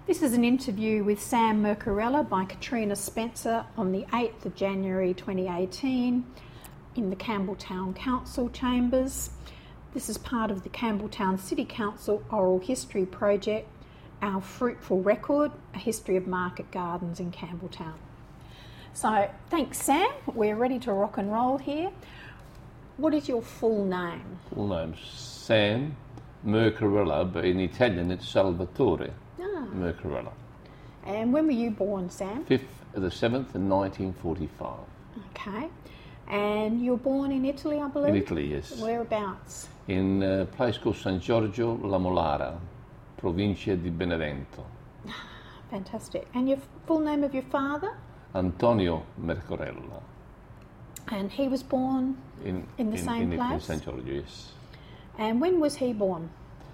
This is an interview with Sam Mercorella by Katrina Spencer on the 8th of January 2018 in the Campbelltown Council chambers. This is part of the Campbelltown City Council Oral History Project, Our Fruitful Record, A History of Market Gardens in Campbelltown. So, thanks Sam, we're ready to rock and roll here. What is your full name? Full name's Sam Mercorella, but in Italian it's Salvatore Mercorella. And when were you born, Sam? 5th of the 7th in 1945. Okay. And you were born in Italy, I believe? In Italy, yes. Whereabouts? In a place called San Giorgio La Molara, provincia di Benevento. Fantastic. And your full name of your father? Antonio Mercorella. And he was born in the same place? In San Giorgio, yes. And when was he born?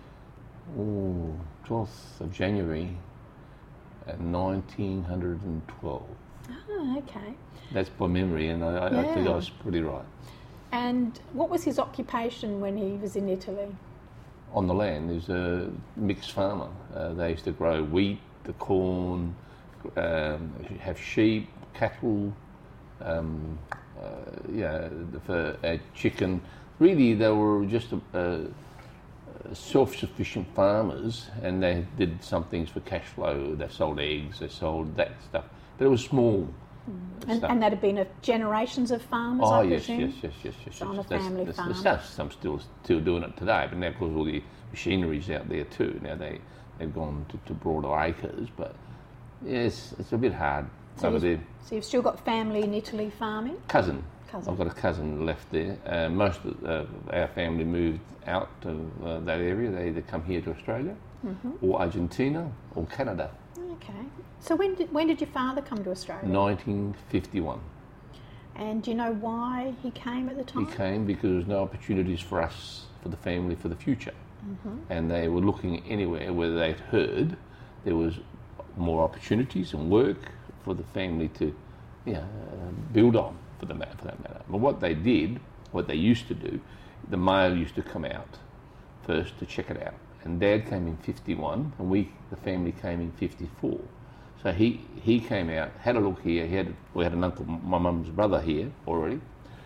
12th of January 1912. Oh, okay. That's by memory, and I think I was pretty right. And what was his occupation when he was in Italy? On the land, he was a mixed farmer. They used to grow wheat, the corn, have sheep, cattle, chicken. Really, they were just self-sufficient farmers, and they did some things for cash flow. They sold eggs, they sold that stuff, but it was small. And that had been generations of farmers, I presume? Yes. So on a family farm. There's some still doing it today, but now of course all the machinery's out there too. Now they've gone to broader acres, but yes, it's a bit hard over there. So you've still got family in Italy farming? Cousin. I've got a cousin left there. Most of our family moved out of that area. They either come here to Australia, or Argentina, or Canada. Okay. So when did your father come to Australia? 1951. And do you know why he came at the time? He came because there was no opportunities for us, for the family, for the future. And they were looking anywhere where they'd heard there was more opportunities and work for the family to build on, for that matter. But what they used to do, the mail used to come out first to check it out. And Dad came in 51, and the family came in 54. So he came out, had a look here. We had an uncle, my mum's brother here already,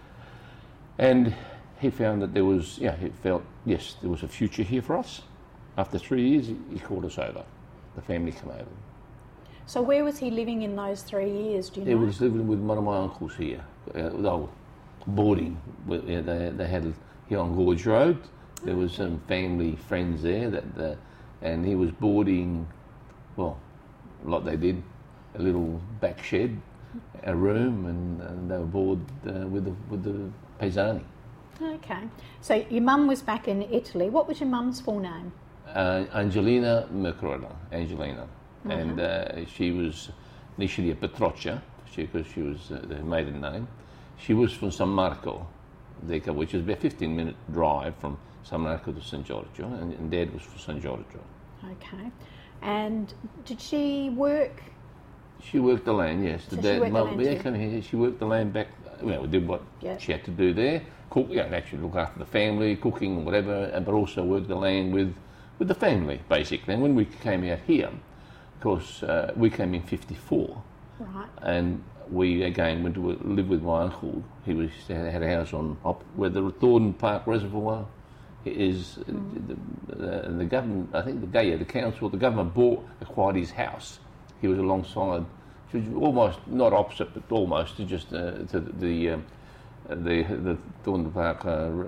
and he found that there was, he felt yes, there was a future here for us. After 3 years, he called us over. The family came over. So where was he living in those 3 years? Do you know? He was living with one of my uncles here, boarding. They had here on Gorge Road. There was some family friends there and he was boarding, well, like they did, a little back shed, a room, and they were bored with the Paesani. Okay. So your mum was back in Italy. What was your mum's full name? Angelina Mercorella. Angelina. And she was initially a Petroccia, because she was the maiden name. She was from San Marco, which is about a 15-minute drive from San Marco to San Giorgio, and Dad was from San Giorgio. Okay. And did she work? She worked the land, yes. So she worked the land too? She worked the land back, did what she had to do there. Cook, actually look after the family, cooking and whatever, but also work the land with the family, basically. And when we came out here, of course, we came in 54. Right. And we again went to live with my uncle. He had a house on where the Thornton Park Reservoir is. The government, I think the council, the government acquired his house. He was alongside, almost not opposite, but almost to the Thornton Park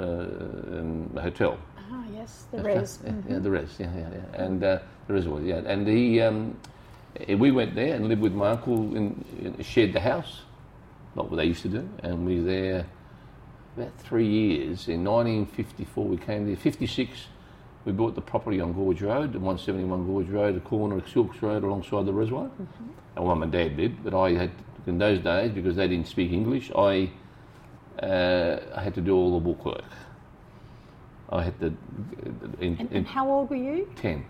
hotel. Ah, yes, the Res. Yeah, the Res. And the Reservoir. Yeah, and we went there and lived with my uncle shared the house, like what they used to do, and we were there about 3 years. In 1954 we came there. 56 we bought the property on Gorge Road, the 171 Gorge Road, the corner of Silks Road alongside the reservoir. And Mum and Dad did, but I had, in those days, because they didn't speak English, I had to do all the bookwork. I had to... And how old were you? 10.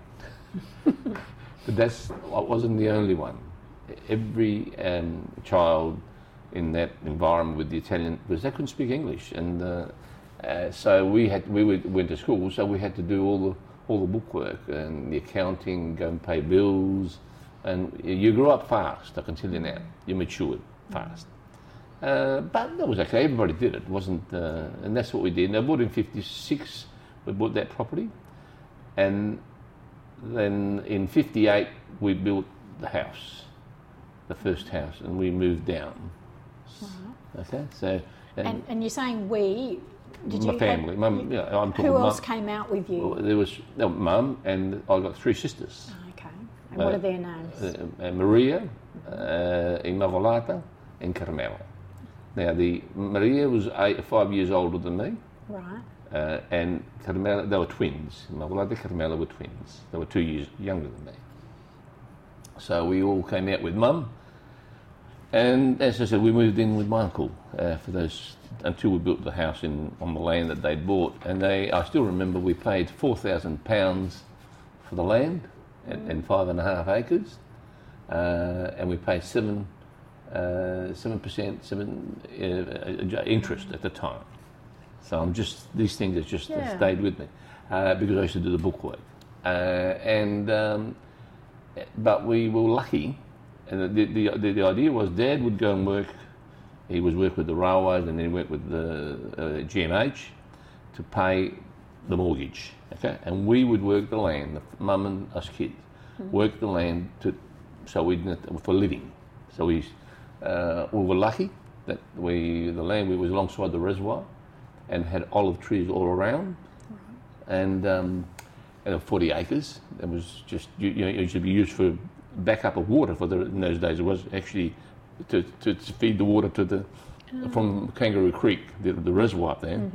But I wasn't the only one. Every child in that environment with the Italian, because they couldn't speak English, and so we went to school, so we had to do all the bookwork and the accounting, go and pay bills, And you grew up fast, I can tell you now. You matured fast. But that was okay, everybody did it. Wasn't, and that's what we did. And I bought in 56, we bought that property. And then in 58, we built the house, the first house, and we moved down. Okay, so... And you're saying we... Did my you family. Mum, I'm who else came out with you? Well, there was Mum, and I got 3 sisters. Okay. And what are their names? Maria, Immaculata, and Carmela. Now, Maria was 5 years older than me. Right. And Carmela, they were twins. Immaculata and Carmela were twins. They were 2 years younger than me. So we all came out with Mum. And as I said, we moved in with my uncle for those until we built the house on the land that they'd bought. And I still remember we paid £4,000 for the land and 5.5 acres, and we paid 7% interest at the time. So these things have just stayed with me because I used to do the bookwork, but we were lucky. And the idea was Dad would go and work. He was work with the railways, and then he worked with the GMH to pay the mortgage. Okay, and we would work the land. Mum and us kids worked the land so we didn't for living. So we were lucky that the land was alongside the reservoir, and had olive trees all around, and 40 acres. It was just it should be used for backup of water in those days. It was actually to feed the water from Kangaroo Creek, the reservoir up there.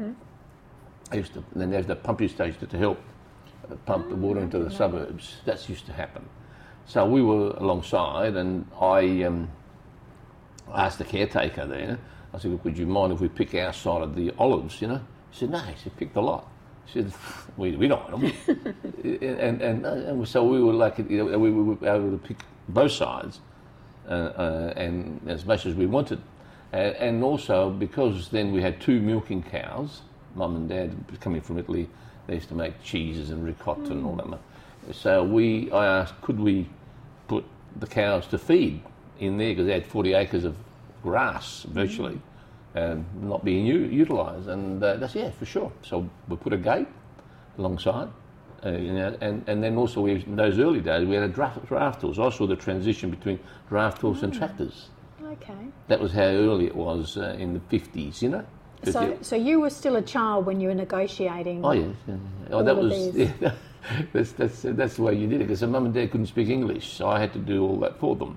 Then there's the pumping station to help pump the water into the suburbs. That used to happen. So we were alongside, and I asked the caretaker there. I said, "Would you mind if we pick our side of the olives?" He said, "No." He said, "Pick the lot." She said, we don't want them. and so we were lucky, we were able to pick both sides and as much as we wanted. And also because then we had 2 milking cows, Mum and Dad coming from Italy, they used to make cheeses and ricotta and all that. So I asked, could we put the cows to feed in there, because they had 40 acres of grass virtually. And not being utilised, and that's for sure. So we put a gate alongside, and then also in those early days we had a draft horse. I saw the transition between draft horse and tractors. Okay. That was how early it was in the 50s, So you were still a child when you were negotiating. Oh yes, that was that's the way you did it, because Mum and Dad couldn't speak English, so I had to do all that for them,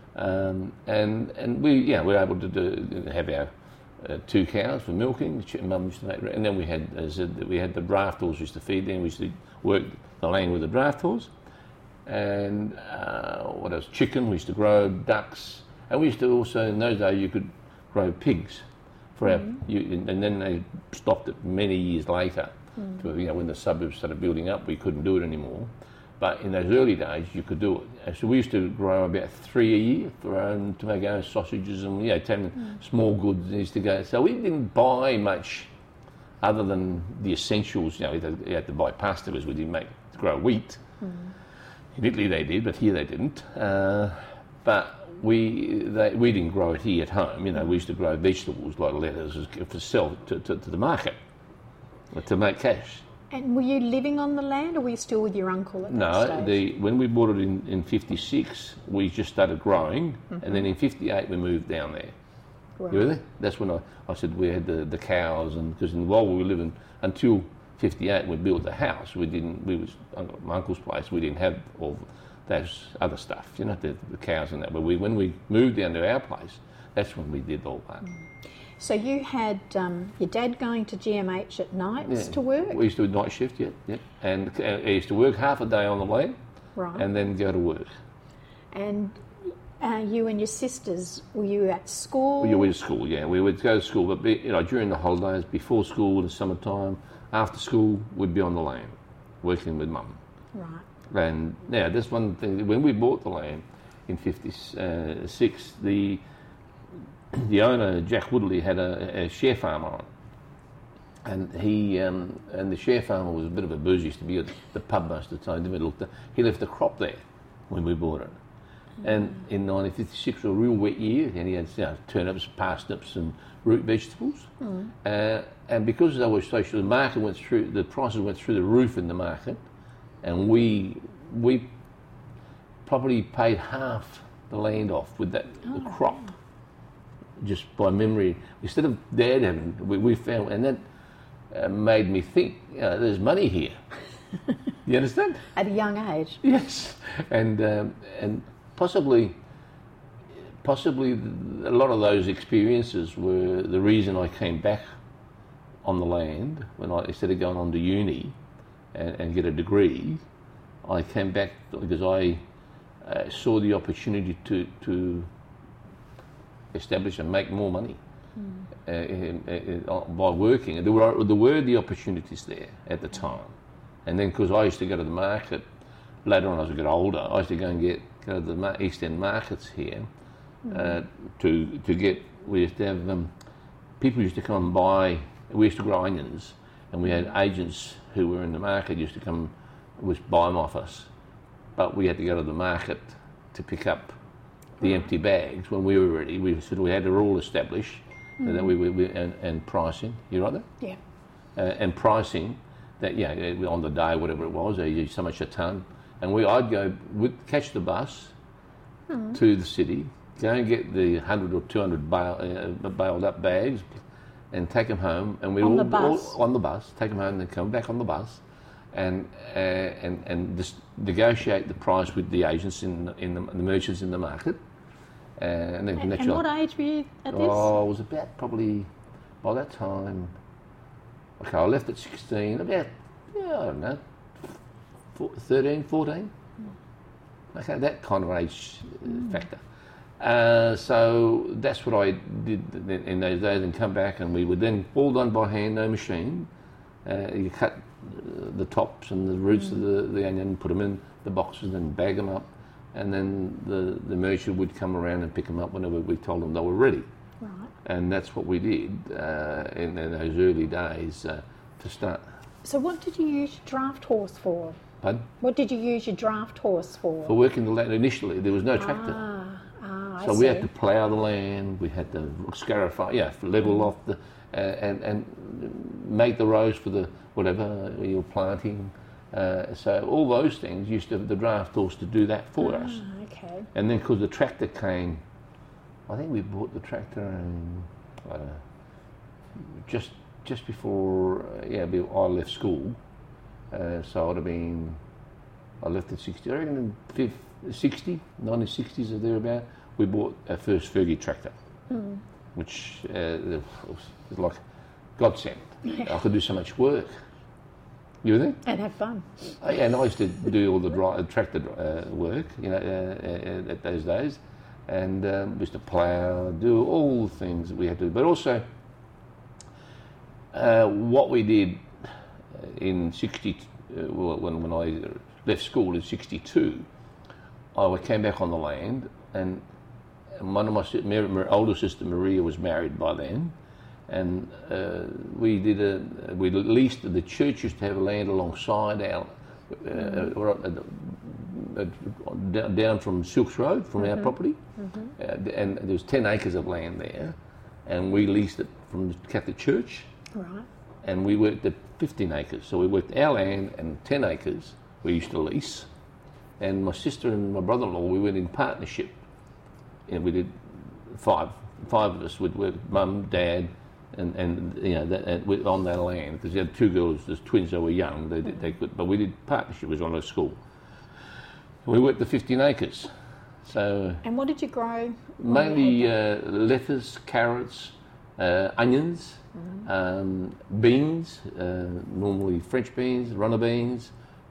and we were able to have our 2 cows for milking. Mum used to make, and then we had the draft horse used to feed them. We used to work the land with the draft horse, and what else? Chicken. We used to grow ducks, and we used to also in those days you could grow pigs for and then they stopped it many years later. When the suburbs started building up, we couldn't do it anymore. But in those early days, you could do it. So we used to grow about 3 a year to make our own sausages and small goods. Used to go. So we didn't buy much, other than the essentials. You had to buy pasta because we didn't grow wheat. In Italy they did, but here they didn't. But we didn't grow it here at home. We used to grow vegetables like lettuce for sell to the market to make cash. And were you living on the land, or were you still with your uncle at that stage? When we bought it in 56, we just started growing, and then in 58 we moved down there. Right. You with me? That's when I said we had the cows, and because while we were living until 58, we built the house. We was at my uncle's place. We didn't have all those other stuff, the cows and that. But when we moved down to our place, that's when we did all that. So you had your dad going to GMH at nights to work? We used to do night shift, and he used to work half a day on the land, and then go to work. And you and your sisters, were you at school? We were at school, we would go to school, but during the holidays, before school in the summertime, after school, we'd be on the land, working with Mum. Right. And that's one thing. When we bought the land in 56, the owner, Jack Woodley, had a share farm on it, and the share farmer was a bit of a booze. Used to be at the pub most of the time. He left the crop there when we bought it, And in 1956 was a real wet year, and he had turnips, parsnips, and root vegetables. And because they were social, the prices went through the roof in the market, and we probably paid half the land off with the crop, just by memory. Instead of Dad having, we found, and that made me think, there's money here. You understand? At a young age. Yes, and possibly a lot of those experiences were the reason I came back on the land instead of going on to uni and get a degree. I came back because I saw the opportunity to establish and make more money by working. There were the opportunities there at the time. And then because I used to go to the market, later on as I got older, I used to go to the East End markets here to get, we used to have, people used to come and buy, we used to grow onions, and we had agents who were in the market used to come, buy them off us. But we had to go to the market to pick up the empty bags when we were ready. We had it all established, and then and pricing. You right there? Yeah. And pricing that on the day, whatever it was, they used so much a ton, and I'd go catch the bus to the city, go and get the 100 or 200 bailed up bags, and take them home, and we'd all on the bus, take them home, and then come back on the bus. And just negotiate the price with the agents the merchants in the market. And what age were you at this? Oh, I was about probably, by that time, okay, I left at 16, about, I don't know, 13, 14. Okay, that kind of age factor. So that's what I did in those days, and come back, and we would then, all done by hand, no machine. You cut the tops and the roots of the onion, put them in the boxes and bag them up, and then the merchant would come around and pick them up whenever we told them they were ready. Right. And that's what we did in those early days to start. So what did you use your draft horse for? Pardon? What did you use your draft horse for? For working the land initially. There was no tractor. I So see. we had to plough the land, we had to scarify, level off and make the rows for the whatever you're planting. So all those things used to have the draft horse to do that for us. Okay. And then because the tractor came, I think we bought the tractor in, just before I left school. So I'd have been, I left at 60, I reckon in 1960s or thereabout, we bought our first Fergie tractor, which was like godsend. I could do so much work. You were there? And have fun. And I used to do all the tractor work, at those days, and we used to plough, do all the things that we had to do. But also, what we did in when I left school in 62, I came back on the land, and one of my older sister Maria was married by then, and we leased, the church used to have land alongside our down from Silks Road from our property, and there was 10 acres of land there, and we leased it from the Catholic Church. Right. And we worked at 15 acres, so we worked our land and 10 acres we used to lease. And my sister and my brother-in-law, we went in partnership, and we did five of us would work, mum, dad, and on that land, because you had two girls, there's twins that were young, they could, but we did partnership, it was on a school. And we worked the 15 acres. So. And what did you grow? Mainly lettuce, carrots, onions, beans, normally French beans, runner beans.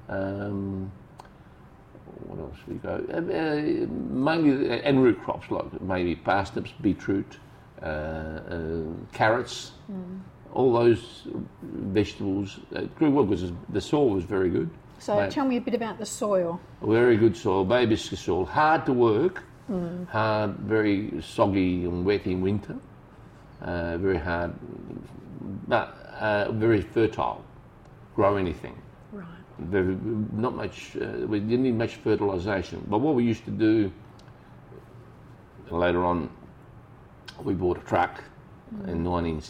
What else we grow? Mainly and root crops like maybe parsnips, beetroot, carrots. All those vegetables grew well because the soil was very good. So tell me a bit about the soil. Very good soil, baby soil, hard to work, hard, very soggy and wet in winter. Very hard, but very fertile. Grow anything. Right. Not much. We didn't need much fertilisation. But what we used to do later on, we bought a truck in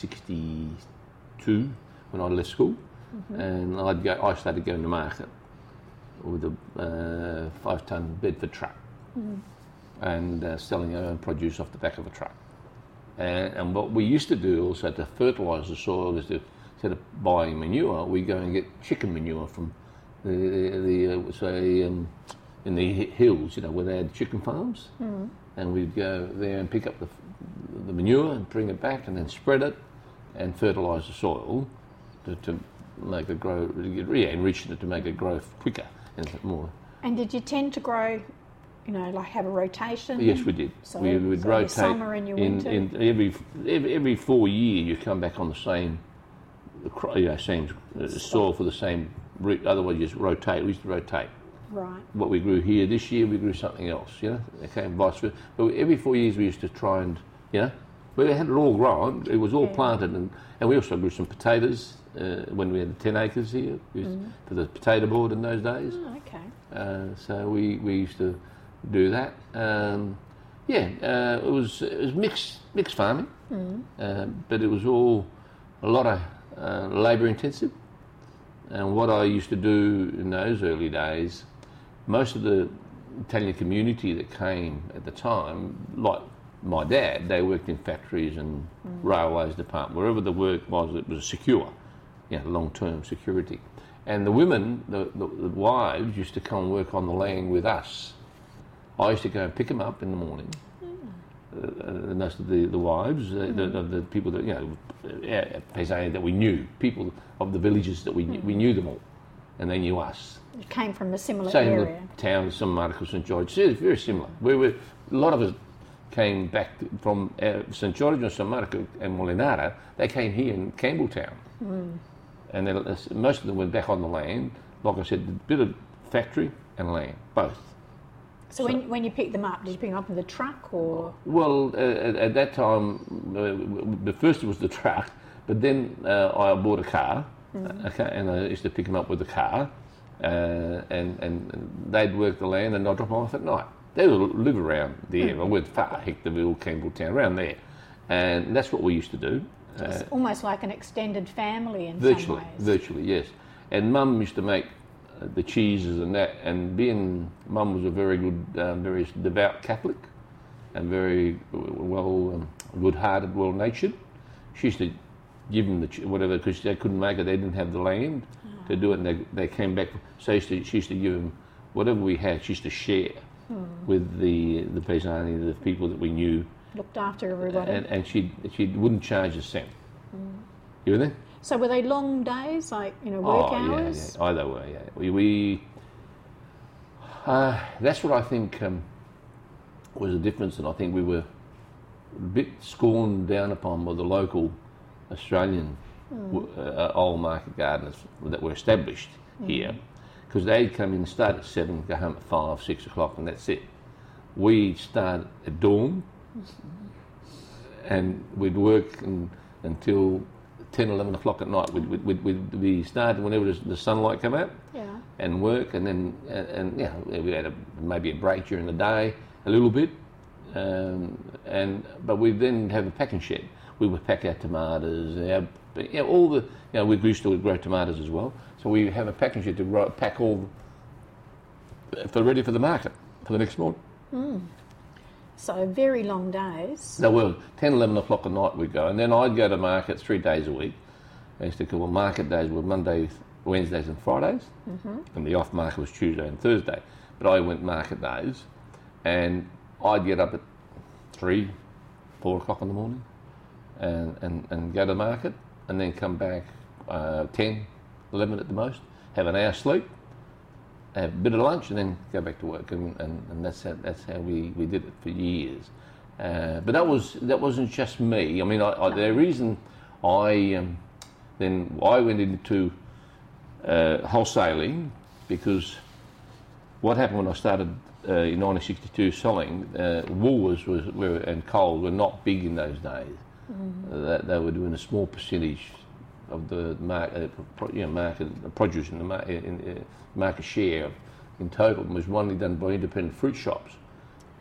1962 when I left school, and I started going to market with a 5-ton Bedford truck and selling our own produce off the back of a truck. And what we used to do also to fertilise the soil is to, instead of buying manure, we go and get chicken manure from in the hills, where they had chicken farms, and we'd go there and pick up the manure and bring it back and then spread it and fertilise the soil to make it grow, enrich it to make it grow quicker and more. And did you tend to grow, like have a rotation? Yes, we did. So, we would rotate your summer and your winter? In every 4 years you come back on the same soil for the same root. Otherwise you just rotate. We used to rotate. Right. What we grew here this year, we grew something else, Okay, and vice versa. But every 4 years we used to try and, we had it all grown. It was all planted, and we also grew some potatoes when we had 10 acres here for the potato board in those days. Oh, okay. So we used to do that. It was mixed farming, but it was all a lot of labour intensive. And what I used to do in those early days, most of the Italian community that came at the time, like my dad, they worked in factories and railways department. Wherever the work was, it was secure, long-term security. And the women, the wives, used to come and work on the land with us. I used to go and pick them up in the morning. And most of the wives, the people that, that we knew, people of the villages that we knew them all, and they knew us. You came from a similar Same area. Same town, San Marco, St George, very similar. A lot of us came back from St George and San Marco and Molinara. They came here in Campbelltown, and most of them went back on the land. Like I said, a bit of factory and land, both. So when you picked them up, did you pick them up with a truck or? Well, at that time, the first was the truck, but then I bought a car, and I used to pick them up with the car, and they'd work the land and I'd drop them off at night. They would live around there. I went far, Hectorville, Campbelltown, around there, and that's what we used to do. So it's almost like an extended family in virtually, some ways. Virtually, yes. And Mum used to make the cheeses and that, and being Mum was a very good, very devout Catholic, and very good-hearted, well-natured. She used to give them whatever, because they couldn't make it, they didn't have the land to do it, and they came back. So she used to give them whatever we had. She used to share with the paesani, the people that we knew. Looked after everybody. And she wouldn't charge a cent. You with me? So were they long days, like work hours? Yeah. Either way, yeah. We that's what I think was the difference, and I think we were a bit scorned down upon by the local Australian old market gardeners that were established here, because they'd come in and start at 7, go home at 5, 6 o'clock, and that's it. We'd start at dawn, and we'd work until 10, 11 o'clock at night. We'd start whenever the sunlight came out, and work, and then we had maybe a break during the day, a little bit, but we'd then have a packing shed. We would pack our tomatoes, all the we used to grow tomatoes as well. So we have a packing shed to pack all ready for the market for the next morning. So very long days. They were 10, 11 o'clock at night we'd go, and then I'd go to market 3 days a week. I used to call market days were Mondays, Wednesdays and Fridays, and the off market was Tuesday and Thursday. But I went market days, and I'd get up at 3, 4 o'clock in the morning and go to market, and then come back 10, 11 at the most, have an hour sleep, have a bit of lunch, and then go back to work, and that's how we did it for years. But that wasn't just me. I mean, the reason I went into wholesaling, because what happened when I started in 1962 selling, Woolworths and Coles were not big in those days. They were doing a small percentage of the market produce in the market share in total, was only done by independent fruit shops.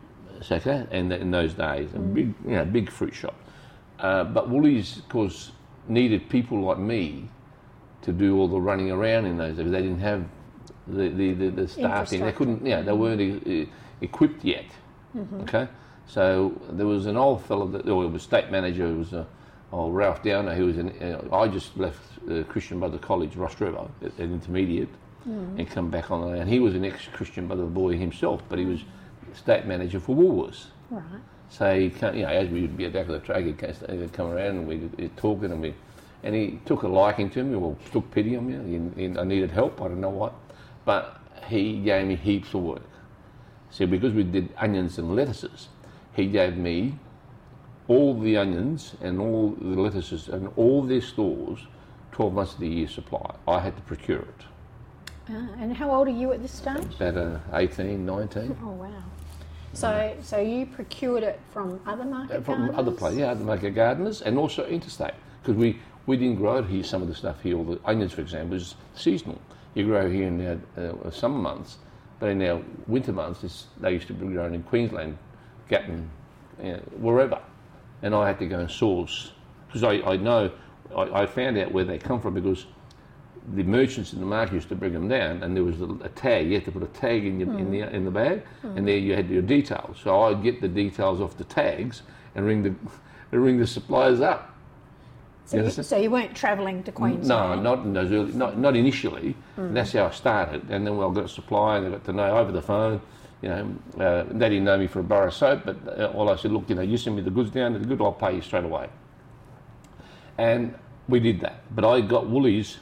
So, okay, and in those days, a big fruit shop. But Woolies, of course, needed people like me to do all the running around in those days. They didn't have the staffing. They couldn't. They weren't equipped yet. Okay, so there was an old fellow that, or it was state manager. It was Ralph Downer. Who was I just left Christian Brothers College, Ross River, at intermediate, and come back on. And he was an ex-Christian Brothers boy himself, but he was state manager for Woolworths. Right. So he came, as we would be back of the truck, he'd come around and we'd talking and he took a liking to me, or took pity on me. I needed help, I don't know what, but he gave me heaps of work. So because we did onions and lettuces, he gave me all the onions and all the lettuces and all their stores, 12 months of the year supply. I had to procure it. And how old are you at this stage? About 18, 19. Oh wow. So you procured it from other market From gardeners? other places, other market gardeners, and also interstate, because we didn't grow it here. Some of the stuff here, all the onions, for example, is seasonal. You grow here in our summer months, but in our winter months, they used to be grown in Queensland, Gatton, wherever. And I had to go and source, because I found out where they come from, because the merchants in the market used to bring them down, and there was a tag. You had to put a tag in the bag, and there you had your details. So I'd get the details off the tags and ring the suppliers up. So you weren't travelling to Queensland? No, not in those early, not initially. And that's how I started. And then I got a supply, and I got to know over the phone. They didn't know me for a bar of soap, but all I said, look, you send me the goods down, the good, I'll pay you straight away. And we did that. But I got Woolies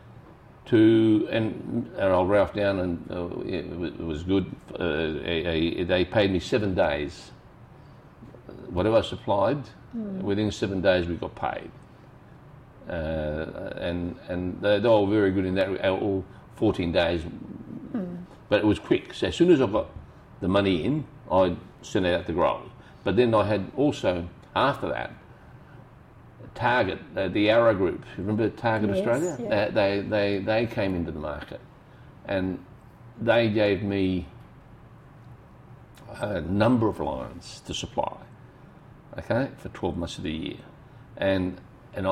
and Ralph down, and it was good. They paid me 7 days. Whatever I supplied, within 7 days we got paid. And they were very good in that, all 14 days. But it was quick. So as soon as I got the money in, I sent it out to growers. But then I had also, after that, Target, the Arrow Group. Remember Target Australia? Yeah. They came into the market, and they gave me a number of lines to supply. Okay, for 12 months of the year, and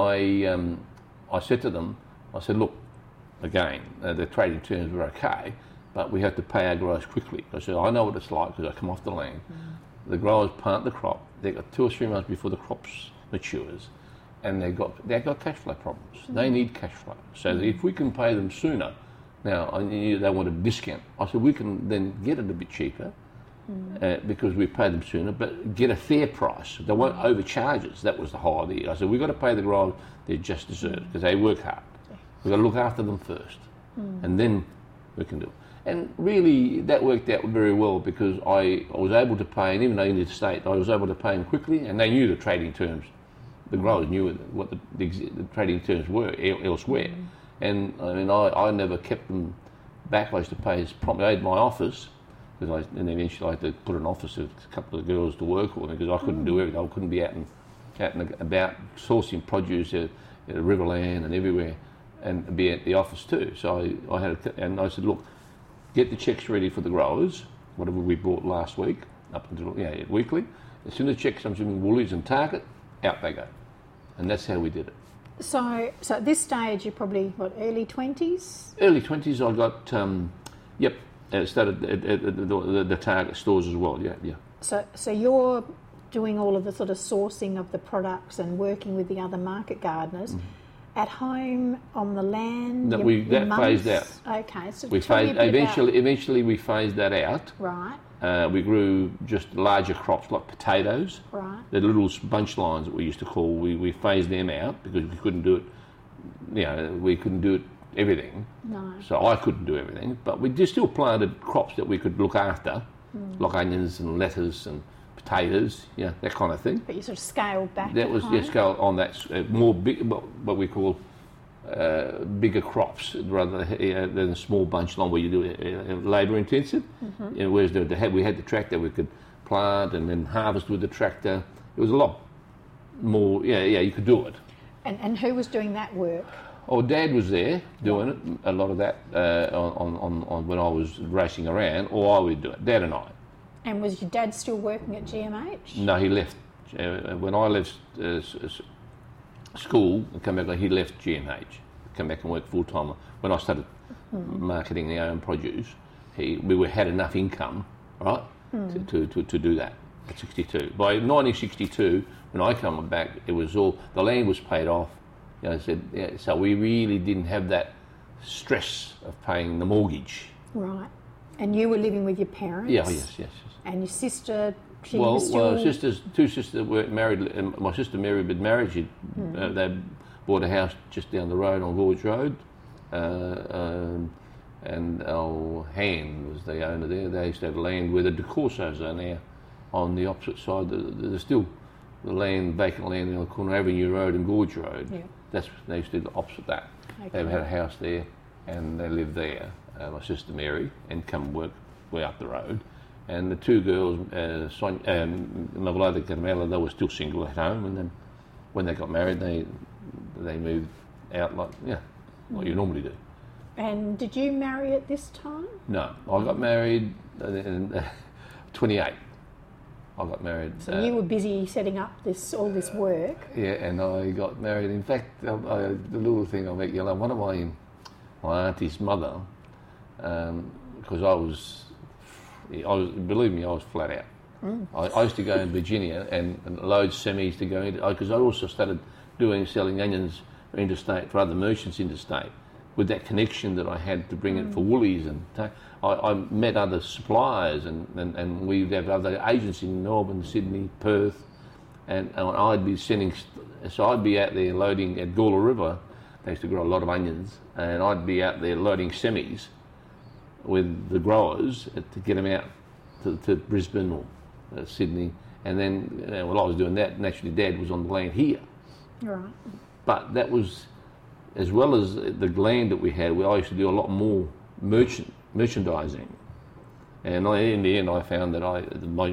I said to them, I said, look, again, the trading terms were okay, but we have to pay our growers quickly. I said, I know what it's like because I come off the land. The growers plant the crop. They got 2 or 3 months before the crop matures. And they've got cash flow problems. They need cash flow. So if we can pay them sooner, now I knew they wanted a discount. I said we can then get it a bit cheaper because we pay them sooner, but get a fair price. They won't overcharge us. That was the whole idea. I said we've got to pay the growers their just deserved because they work hard. We've got to look after them first, and then we can do it. And really, that worked out very well because I was able to pay, and even though in the state, I was able to pay them quickly, and they knew the trading terms. The growers knew what the trading terms were elsewhere. And I mean, I never kept them back. I used to pay as promptly. I had my office, and eventually I had to put an office of a couple of girls to work for me because I couldn't do everything. I couldn't be out and about sourcing produce at Riverland and everywhere, and be at the office too. So I said, look, get the checks ready for the growers, whatever we bought last week, up until weekly. As soon as the check comes in Woolies and Target, out they go. And that's how we did it. So at this stage, you're probably, early 20s? Early 20s, I got, started at the Target stores as well, yeah. So you're doing all of the sort of sourcing of the products and working with the other market gardeners at home, on the land? That phased out. Okay, so eventually we phased that out. Right. We grew just larger crops like potatoes. Right. The little bunch lines that we used to call, we phased them out because we couldn't do it, we couldn't do it everything. No. So I couldn't do everything, but we just still planted crops that we could look after, like onions and lettuce and potatoes, that kind of thing. But you sort of scaled back. That was scaled on that more big, what we call bigger crops rather than a small bunch line where you do it labour intensive. Whereas we had the tractor, we could plant and then harvest with the tractor. It was a lot more. You could do it. And who was doing that work? Oh, Dad was there doing it. A lot of that on when I was racing around, or I would do it. Dad and I. And was your dad still working at GMH? No, he left. When I left school and come back, he left GMH, come back and work full time. When I started marketing our own produce, we had enough income, right, to do that at 62. By 1962, when I come back, it was all, the land was paid off. You know, so we really didn't have that stress of paying the mortgage. Right. And you were living with your parents? Yeah, yes. And your sister, she well, was still... two sisters were married. My sister Mary had been married. They bought a house just down the road on Gorge Road. And Han was the owner there. They used to have land where the De Corsos are now on the opposite side. There's still the land, vacant land on the corner of Avenue Road and Gorge Road. Yeah. They used to do opposite that. Okay. They had a house there and they lived there. My sister Mary, and come work way up the road. And the two girls, Magalada and Carmela, they were still single at home. And then when they got married, they moved out like you normally do. And did you marry at this time? No, I got married in 28. I got married. So you were busy setting up all this work. Yeah, and I got married. In fact, the little thing I'll make you laugh. One of my auntie's mother, because I was, believe me, I was flat out. I used to go in Virginia and load semis to go into, because I also started selling onions interstate for other merchants interstate. With that connection that I had to bring it for Woolies, and I met other suppliers, and we'd have other agents in Melbourne, Sydney, Perth, and I'd be sending. So I'd be out there loading at Gawler River. They used to grow a lot of onions, and I'd be out there loading semis with the growers to get them out to Brisbane or Sydney, and then while I was doing that, naturally Dad was on the land here. Right. But that was, as well as the land that we had, I used to do a lot more merchandising, and in the end I found that my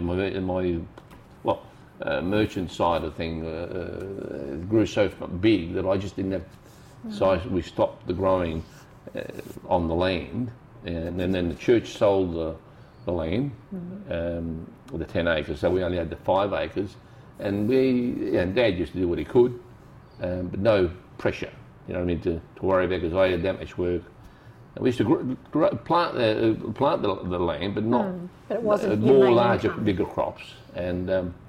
merchant side of thing grew so big that I just didn't have. So we stopped the growing on the land, and then the church sold the land, the 10 acres. So we only had the 5 acres, and Dad used to do what he could, but no pressure. You know what I mean, to worry about, because I had that much work. And we used to plant the land, but not but it wasn't more larger, bigger crops. And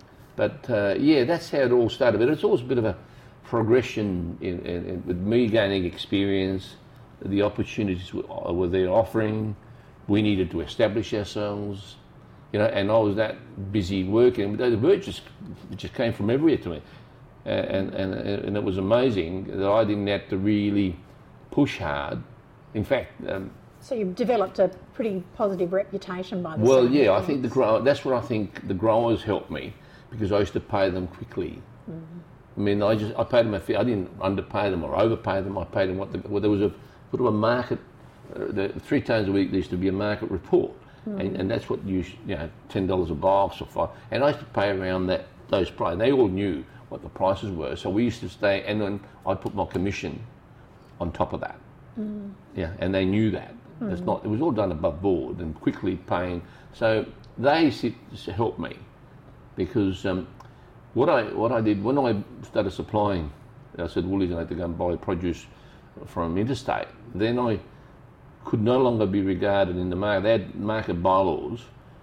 that's how it all started. But it's always a bit of a progression with me gaining experience, the opportunities were there offering. We needed to establish ourselves, and I was that busy working. But the work just came from everywhere to me. And it was amazing that I didn't have to really push hard. In fact, so you've developed a pretty positive reputation by the well, yeah, I think that's what I think the growers helped me, because I used to pay them quickly. I mean, I paid them a fee. I didn't underpay them or overpay them. I paid them there was a sort of a market. 3 times a week there used to be a market report, and that's what $10 a box or $5. And I used to pay around those prices. They all knew what the prices were, so we used to stay, and then I'd put my commission on top of that. Yeah, and they knew that. It was all done above board and quickly paying. So they helped me, because what I did when I started supplying, I said Woolies, I had to go and buy produce from interstate. Then I could no longer be regarded in the market. They had market bylaws.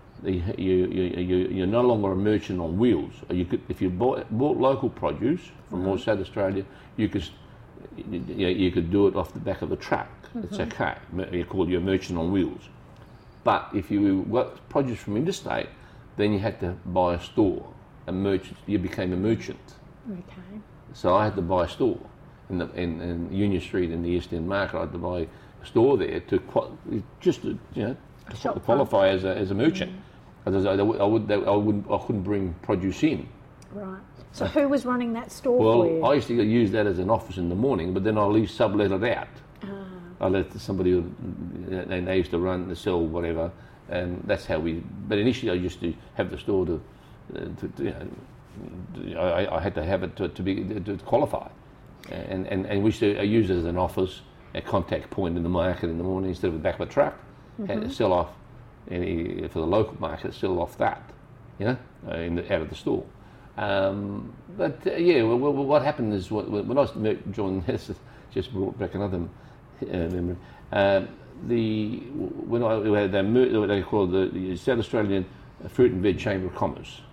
You're no longer a merchant on wheels. If you bought local produce from all South Australia, you could do it off the back of a truck. It's okay. You call you a merchant on wheels. But if you got produce from interstate, then you had to buy a store. A merchant. You became a merchant. Okay. So I had to buy a store in Union Street in the East End Market. I had to buy a store there to qualify as a merchant. Otherwise, I couldn't bring produce in. Right. So who was running that store for you? I used to use that as an office in the morning, but then I sublet it out. I let somebody, and they used to sell whatever, and that's how we. But initially, I used to have the store I had to have it to qualify, and we used to use it as an office, a contact point in the market in the morning instead of the back of a truck, and sell off for the local market, sell off that, out of the store. What happened is when I joined this, just brought back another memory. When we had what they call the South Australian Fruit and Veg Chamber of Commerce.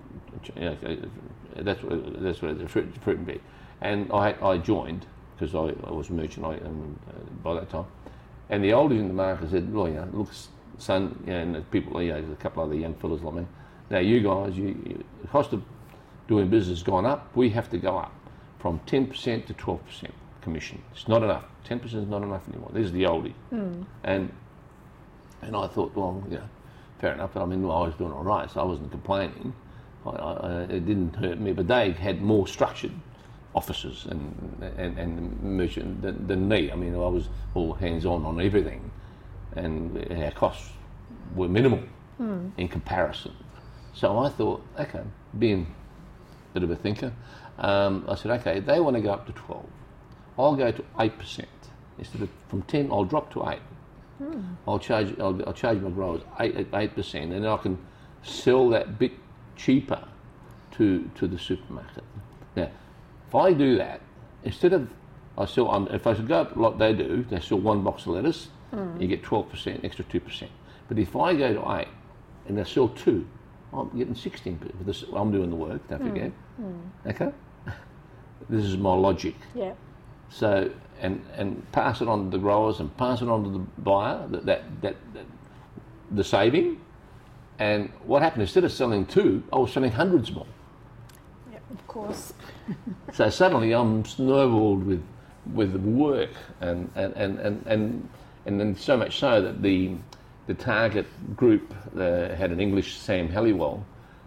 That's what it is, fruit and veg. And I joined because I was a merchant by that time. And the oldies in the market said, look, son, and the people, there's a couple of other young fellas like me. Now you guys, the cost of doing business has gone up. We have to go up from 10% to 12% commission. It's not enough. 10% is not enough anymore. This is the oldie. And I thought, well, fair enough. I mean, I was doing all right, so I wasn't complaining. It didn't hurt me, but they had more structured offices and merchant than me. I mean, I was all hands-on everything, and our costs were minimal in comparison. So I thought, okay, being a bit of a thinker, I said, okay, they want to go up to 12. I'll go to 8%. Instead of from 10, I'll drop to 8. I'll charge my growers 8%, and then I can sell that bit cheaper to the supermarket. Now, if I do that, instead of if I should go up like they do, they sell one box of lettuce, you get 12%, extra 2%. But if I go to 8 and they sell 2, I'm getting 16%. I'm doing the work, don't forget. Okay? This is my logic. Yeah. So, and pass it on to the growers and pass it on to the buyer, the saving. And what happened, instead of selling 2, I was selling hundreds more. Yeah, of course. So suddenly I'm snowballed with work and then so much so that the target group had an English Sam Halliwell.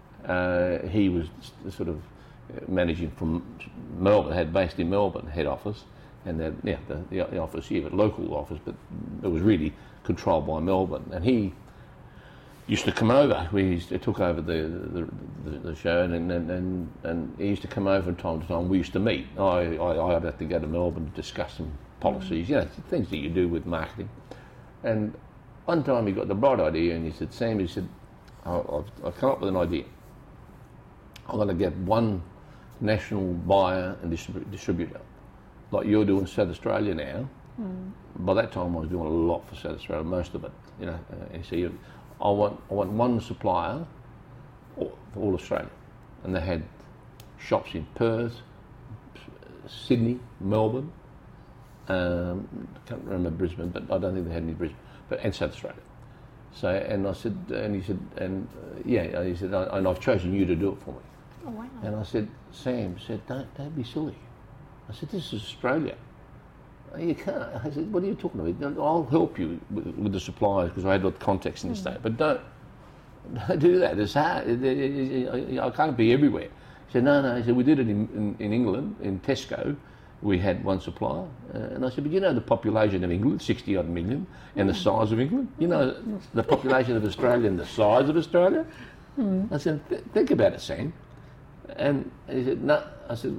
He was sort of managing from Melbourne, based in Melbourne, head office, and the office here, but local office, but it was really controlled by Melbourne. And he used to come over. He took over the show, and he used to come over from time to time. We used to meet. I'd have to go to Melbourne to discuss some policies, things that you do with marketing. And one time he got the bright idea, and he said, Sam, I've come up with an idea. I'm going to get one national buyer and distributor, like you're doing South Australia now. By that time I was doing a lot for South Australia, most of it, and so I want one supplier for all Australia. And they had shops in Perth, Sydney, Melbourne, can't remember Brisbane, but I don't think they had any Brisbane, and South Australia. So, and I said, and he said, he said, and I've chosen you to do it for me. Oh, wow. And I said, Sam, don't be silly. I said, this is Australia. You can't. I said, what are you talking about? I'll help you with the suppliers because I had a lot of contacts in the state, but don't do that. It's hard. I can't be everywhere. He said, no. He said, we did it in England, in Tesco. We had one supplier. And I said, but you know the population of England, 60 odd million, and the size of England? You know the population of Australia and the size of Australia? I said, think about it, Sam. And he said, no. I said,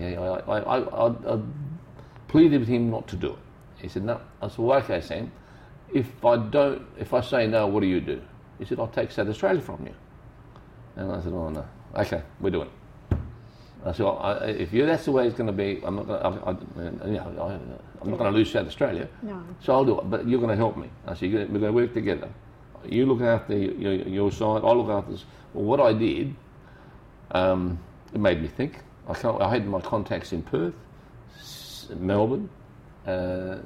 I pleaded with him not to do it. He said, no. I said, well, okay, Sam. If I say no, what do you do? He said, I'll take South Australia from you. And I said, oh no. Okay, we're doing it. I said, if that's the way it's going to be, I'm not going to lose South Australia. No. So I'll do it. But you're going to help me. I said, we're going to work together. You look after your side. I'll look after this. Well, what I did, it made me think. I had my contacts in Perth, Melbourne, and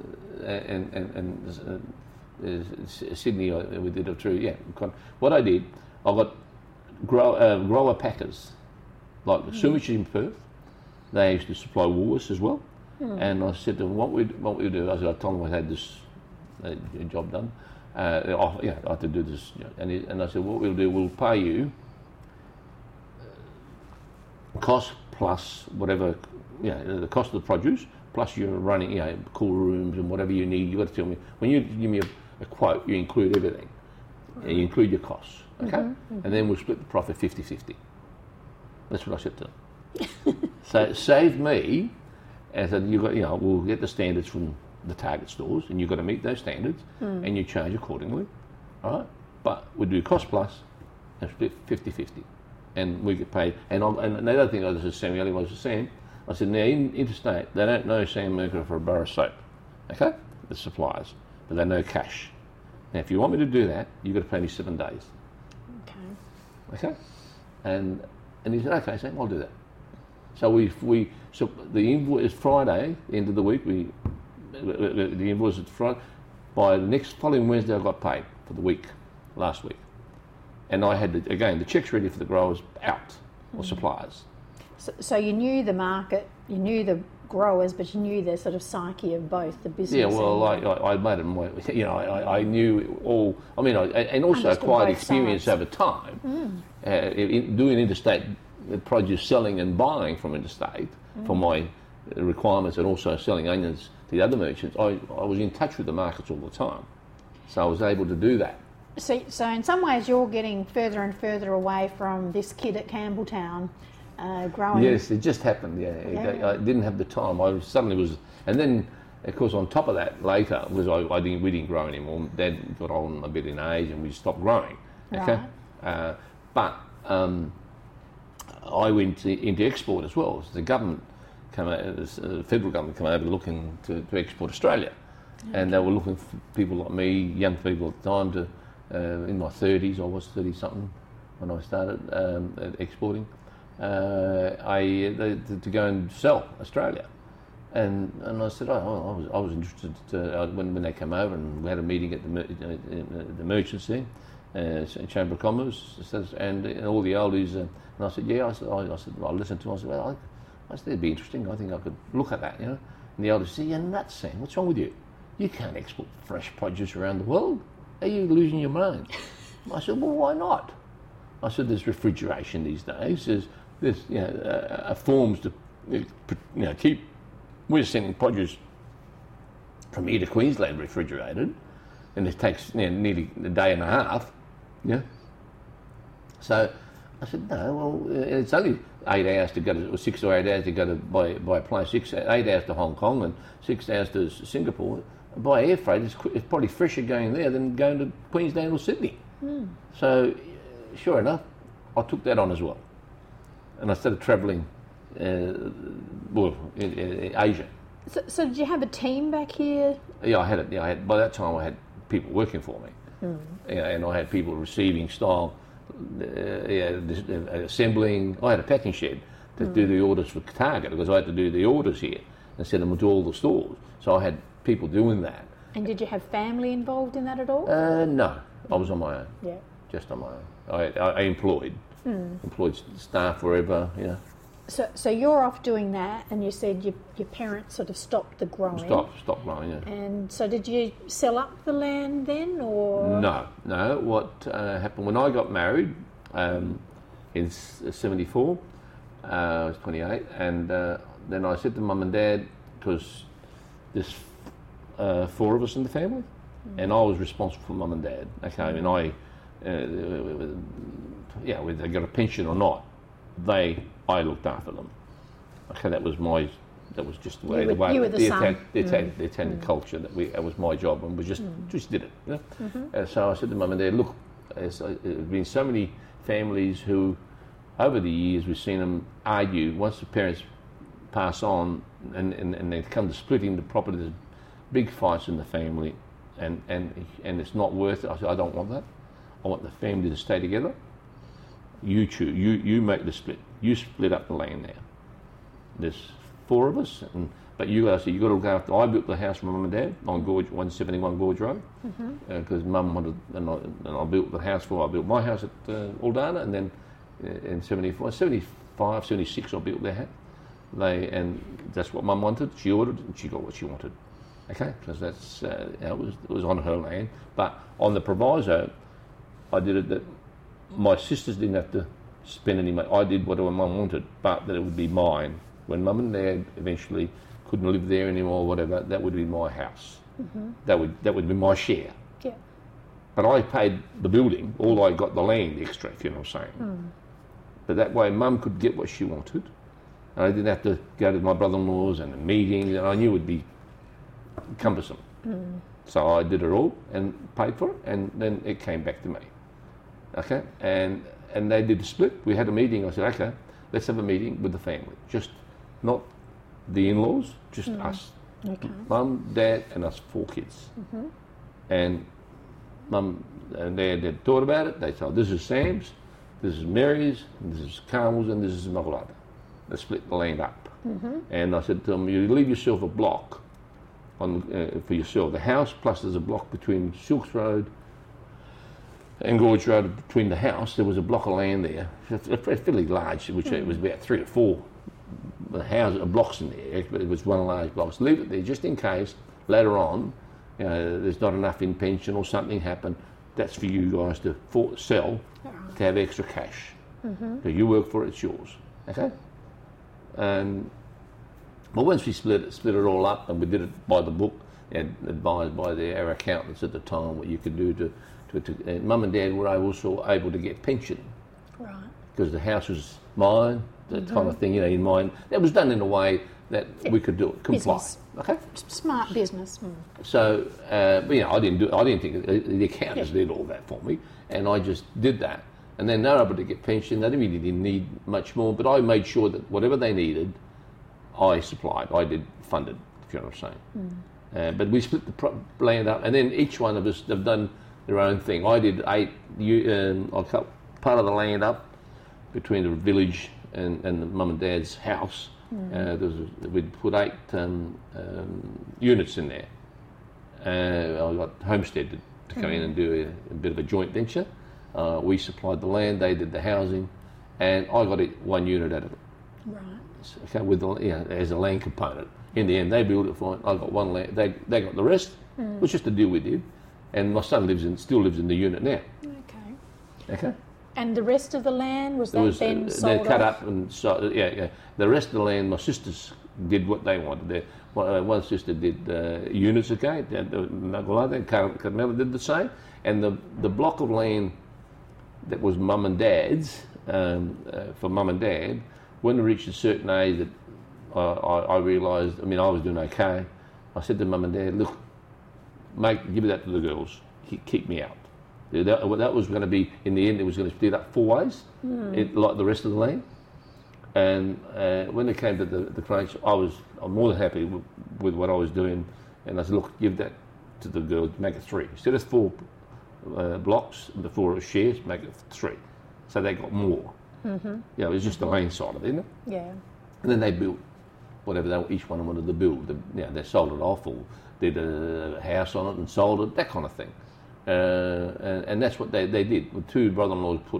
Sydney. We did it through. Yeah. What I did, I got grower packers. Like Sumich in Perth, they used to supply Woolworths as well. And I said to them, what we do, I told them I had this job done. I had to do this. And I said, what we'll do, we'll pay you cost plus whatever, the cost of the produce, plus you're running, cool rooms and whatever you need. You've got to tell me, when you give me a quote, you include everything. You include your costs, okay? And then we'll split the profit 50-50. That's what I said to them. So it saved me, and said, we'll get the standards from the target stores, and you've got to meet those standards, and you charge accordingly, all right? but we do cost plus and split 50-50. And we get paid. And the other thing I was saying earlier was saying, I said, now in interstate, they don't know Sam Mercury for a bar of soap, okay? The suppliers, but they know cash. Now, if you want me to do that, you've got to pay me 7 days. Okay? And he said, okay, Sam, I'll do that. So so the invoice is Friday, end of the week, the invoice is Friday. By the following Wednesday, I got paid for the week, last week. And I had, the checks ready for the growers out, or suppliers. So you knew the market, you knew the growers, but you knew the sort of psyche of both the business. Yeah, well, I made it I knew all. I mean, and also acquired experience over time in doing interstate produce selling and buying from interstate for my requirements, and also selling onions to the other merchants. I was in touch with the markets all the time, so I was able to do that. So in some ways, you're getting further and further away from this kid at Campbelltown. Growing. Yes, it just happened. Yeah. I didn't have the time. I suddenly was, and then of course on top of that later was we didn't grow anymore. Dad got on a bit in age, and we stopped growing. Okay, right. But I went into export as well. So the government came out, the federal government came over looking to export Australia, and they were looking for people like me, young people at the time, to in my 30s. I was 30 something when I started exporting. To go and sell Australia, and I said, I was interested when they came over, and we had a meeting at the merchants there, Chamber of Commerce, and all the oldies, and I said, yeah, I said I listened to them. I said, well, I said it'd be interesting. I think I could look at that, And the elders said, you're nuts, Sam. What's wrong with you? You can't export fresh produce around the world. Are you losing your mind? I said, well, why not? I said, there's refrigeration these days. There's forms to keep. We're sending produce from here to Queensland refrigerated, and it takes nearly a day and a half. Yeah. So I said, no. Well, it's only 8 hours to go to, or 6 or 8 hours to go to by plane. 8 hours to Hong Kong and 6 hours to Singapore. By air freight, it's probably fresher going there than going to Queensland or Sydney. So, sure enough, I took that on as well. And I started travelling, in Asia. So did you have a team back here? Yeah, I had it. Yeah, by that time I had people working for me, and I had people receiving style, assembling. I had a packing shed to do the orders for Target, because I had to do the orders here and send them to all the stores. So I had people doing that. And did you have family involved in that at all? No, I was on my own. Yeah, just on my own. I employed staff wherever, So you're off doing that, and you said your parents sort of stopped the growing. Stopped growing, yeah. And so did you sell up the land then, or? No. What happened when I got married in '74, I was 28, and then I said to Mum and Dad, because there's 4 of us in the family, and I was responsible for Mum and Dad. Okay, and whether they got a pension or not, I looked after them. Okay, that was just the way you were the son. The Italian culture that was my job, and we just did it. And so I said to Mum and Dad, look, there's been so many families who, over the years, we've seen them argue. Once the parents pass on, and they come to splitting the property, there's big fights in the family, and it's not worth it. I said, I don't want that. I want the family to stay together. You choose. You make the split. You split up the land now. There's 4 of us, but you got to look after. I built the house for Mum and Dad on Gorge 171 Gorge Road, because Mum wanted, and I built the house I built my house at Aldana, and then in 75, 76 I built their house. And that's what Mum wanted. She ordered, and she got what she wanted. Okay, because that's it was on her land, but on the proviso, I did it that my sisters didn't have to spend any money. I did whatever Mum wanted, but that it would be mine. When Mum and Dad eventually couldn't live there anymore, or whatever, that would be my house. That would be my share. Yeah. But I paid the building. All I got the land extra, if you know what I'm saying. But that way, Mum could get what she wanted, and I didn't have to go to my brother-in-laws and the meetings, and I knew it would be cumbersome. So I did it all and paid for it, and then it came back to me. Okay, and they did the split. We had a meeting. I said, okay, let's have a meeting with the family, just not the in-laws, just us. Okay. Mum, Dad, and us 4 kids. And Mum and Dad had thought about it. They said, this is Sam's, this is Mary's, this is Carmel's, and this is Immaculata. They split the land up. And I said to them, you leave yourself a block on for yourself. The house, plus there's a block between Silks Road and Gorge Road. Between the house, there was a block of land there, fairly large, which it was about 3 or 4 blocks in there, but it was one large block. So leave it there just in case later on, there's not enough in pension or something happened. That's for you guys to sell to have extra cash. So you work for it, it's yours. Okay. And well, once we split it all up, and we did it by the book, and advised by our accountants at the time what you could do to and Mum and Dad were also able to get pension. Right. Because the house was mine, that kind of thing, in mine. That was done in a way that we could do it, comply. Business. Okay. Smart business. So, but, I didn't think the accountants did all that for me, and I just did that. And then they were able to get pension. They really didn't need much more, but I made sure that whatever they needed, I supplied. I did funded, if you know what I'm saying. But we split the land up, and then each one of us have done their own thing. I did 8. I cut part of the land up between the village and the Mum and Dad's house. We'd put 8 units in there. I got Homestead to come in and do a bit of a joint venture. We supplied the land, they did the housing, and I got 1 unit out of it. Right. Okay, with as a land component. In the end, they built it for me. I got 1 land. They got the rest. It was just a deal we did. And my son still lives in the unit now. Okay. And the rest of the land was then sold they cut off? up and sold. Yeah. The rest of the land, my sisters did what they wanted. One sister did units again. Carmela did the same. And the block of land that was Mum and Dad's for Mum and Dad, when we reached a certain age that I realised. I was doing okay. I said to Mum and Dad, look, mate, give that to the girls. Keep me out. That was going to be, in the end, it was going to split up 4 ways, like the rest of the land. And when it came to the crunch, I'm more than happy with what I was doing. And I said, look, give that to the girls, make it 3. Instead of 4 blocks, the 4 shares, make it 3. So they got more. It was just the land side of it, isn't it? Yeah. And then they built whatever each one wanted to build. They sold it off or did a house on it and sold it, that kind of thing. And that's what they did. The 2 brother-in-laws put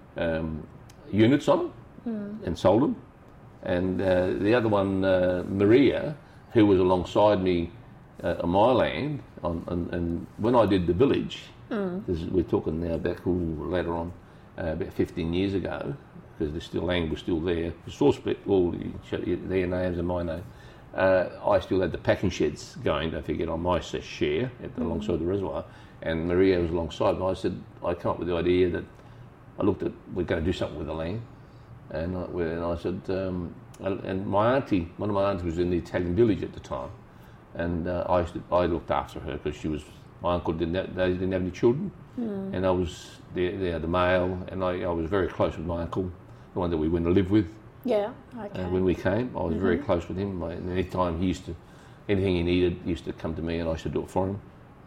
units on them and sold them. And the other one, Maria, who was alongside me on my land, and when I did the village, we're talking now back later on, about 15 years ago, because the land was still there. The source split, all their names and my name. I still had the packing sheds going, don't forget, on my share alongside the reservoir. And Maria was alongside me. I said, I came up with the idea that I looked at, we're going to do something with the land. And I said, and my auntie, one of my aunties was in the Italian village at the time. And I looked after her because my uncle didn't have any children. And I was the male, and I was very close with my uncle, the one that we went to live with. Yeah, okay. When we came, I was very close with him. And any time anything he needed, he used to come to me, and I used to do it for him.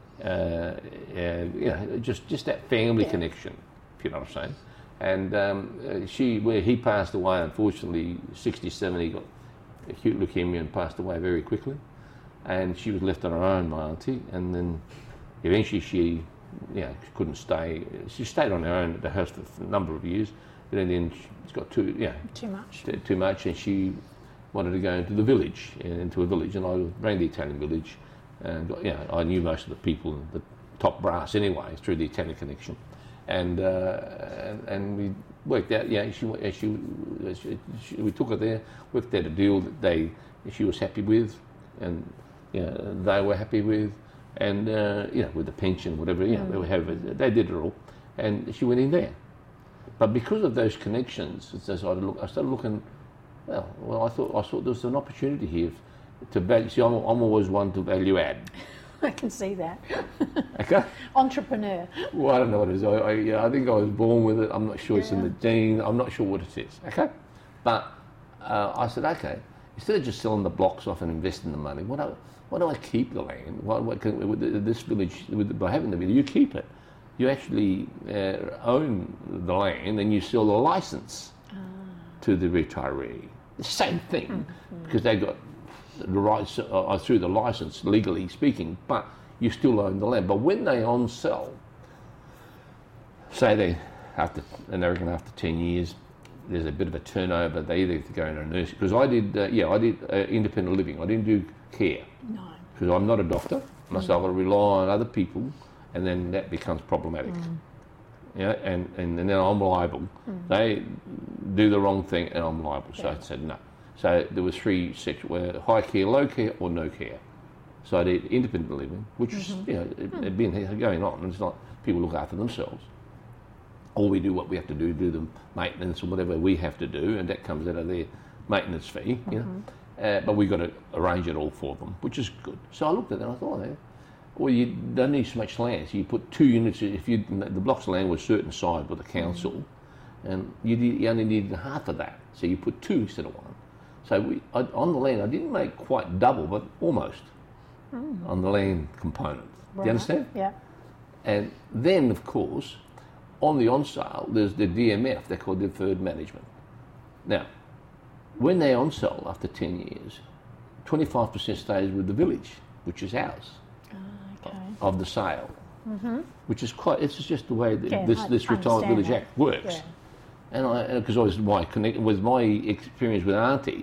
Just that family connection, if you know what I'm saying. And where he passed away, unfortunately, 67, he got acute leukemia and passed away very quickly. And she was left on her own, my auntie. And then eventually she couldn't stay. She stayed on her own at the house for a number of years. But then she's got too much, and she wanted to go into a village, and I ran the Italian village, and I knew most of the people, the top brass anyway, through the Italian connection, and we worked out. We took her there, worked out a deal that she was happy with, and they were happy with, and with the pension, whatever, they did it all, and she went in there. But because of those connections, I started looking. Well, I thought there was an opportunity here to value. See, I'm always one to value add. I can see that. Okay? Entrepreneur. Well, I don't know what it is. I think I was born with it. I'm not sure it's in the gene. I'm not sure what it is. Okay? But I said, okay, instead of just selling the blocks off and investing the money, why don't I keep the land? With this village, by having the village, you keep it. You actually own the land and you sell the license to the retiree. It's the same thing because they got the rights through the license, legally speaking, but you still own the land. But when they on-sell, say they after 10 years, there's a bit of a turnover. They either go into a nursing, because I did independent living. I didn't do care. No. Because I'm not a doctor, so I've got to rely on other people, and then that becomes problematic. Yeah, and then I'm liable. They do the wrong thing, and I'm liable. So I said no. So there was 3 sections: where high care, low care, or no care. So I did independent living, which is it'd been going on. It's not people look after themselves. Or we do what we have to do the maintenance or whatever we have to do, and that comes out of their maintenance fee. You know, but we've got to arrange it all for them, which is good. So I looked at it and I thought, well, you don't need so much land. So you put 2 units. The blocks of land was a certain size with the council, and you only needed half of that. So you put 2 instead of 1. So on the land, I didn't make quite double, but almost on the land component. Do you understand? Yeah. And then, of course, on the on-sale, there's the DMF, they're called deferred management. Now, when they on-sale after 10 years, 25% stays with the village, which is ours, of the sale, which is it's just the way this Retirement Village Act works. Yeah. And because I was connected with my experience with Auntie,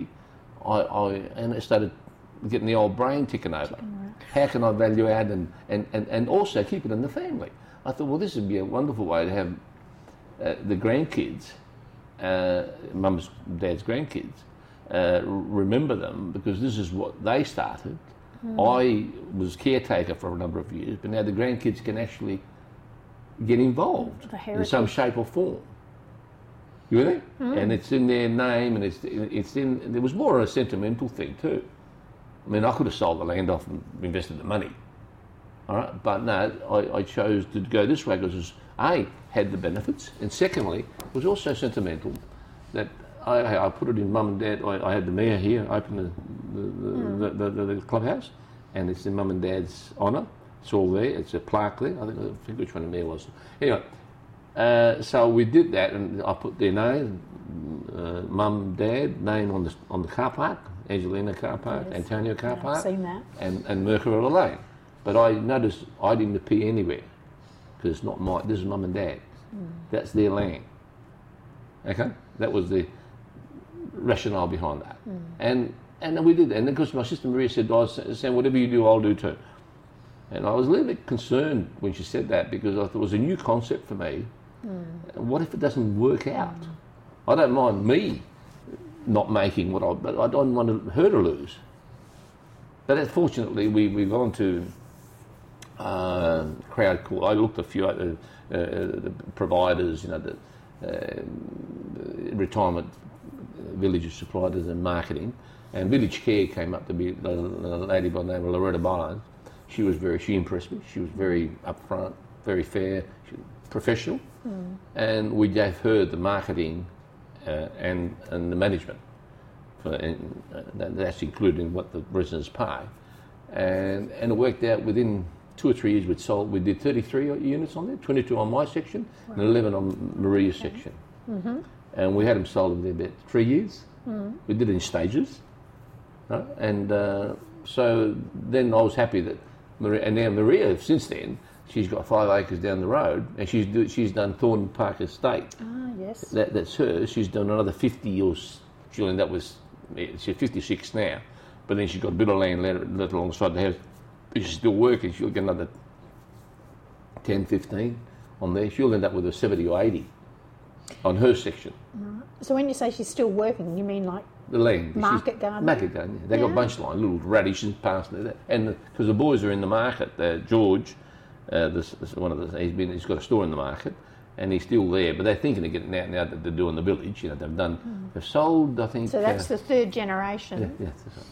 I started getting the old brain ticking over. How can I value add and also keep it in the family? I thought, well, this would be a wonderful way to have the grandkids, mum's, dad's grandkids, remember them, because this is what they started. I was caretaker for a number of years, but now the grandkids can actually get involved in some shape or form. You with me? And it's in their name, and it's in. There was more a sentimental thing too. I mean, I could have sold the land off and invested the money. All right, but no, I chose to go this way because A, had the benefits, and secondly, it was also sentimental that I put it in mum and dad. I had the mayor here open the clubhouse, and it's in mum and dad's honour. It's all there. It's a plaque there. I think which one the mayor was. Anyway, so we did that, and I put their name, mum, dad, name on the car park, Angelina car park, yes. Antonio car park, I've seen that, and Mercury Lane. But I noticed I didn't appear anywhere because it's not mine. This is mum and dad. That's their land. Okay, that was the rationale behind that. And we did that. And because my sister Maria said, Sam, whatever you do, I'll do too. And I was a little bit concerned when she said that, because I thought it was a new concept for me. What if it doesn't work out? I don't mind me not making but I don't want her to lose. But fortunately, we got onto crowd call. I looked at a few the providers, the retirement villages suppliers and marketing, and Village Care came up to be a lady by the name of Loretta Barnes. She impressed me. She was very upfront, very fair, professional, and we gave her the marketing and the management. That's including what the residents pay, and it worked out. Within 2 or 3 years, we did 33 units on there, 22 on my section, and 11 on Maria's section, and we had them sold in about 3 years. We did it in stages, right? And so then I was happy that Maria, and now Maria, since then, she's got 5 acres down the road, and she's done Thornton Park Estate. Ah, yes. That's hers. She's done another 50 or she'll end up with. She's 56 now, but then she's got a bit of land left alongside the house. She's still working. She'll get another 10, 15 on there. She'll end up with a 70 or 80 on her section. Right. So when you say she's still working, you mean like the land market garden? Market garden. Yeah. They got bunch line, little radishes past there, and because the boys are in the market. George, he's got a store in the market. And he's still there, but they're thinking of getting out now that they're doing the village. They've sold, I think. So that's the 3rd generation. Yeah, that's right.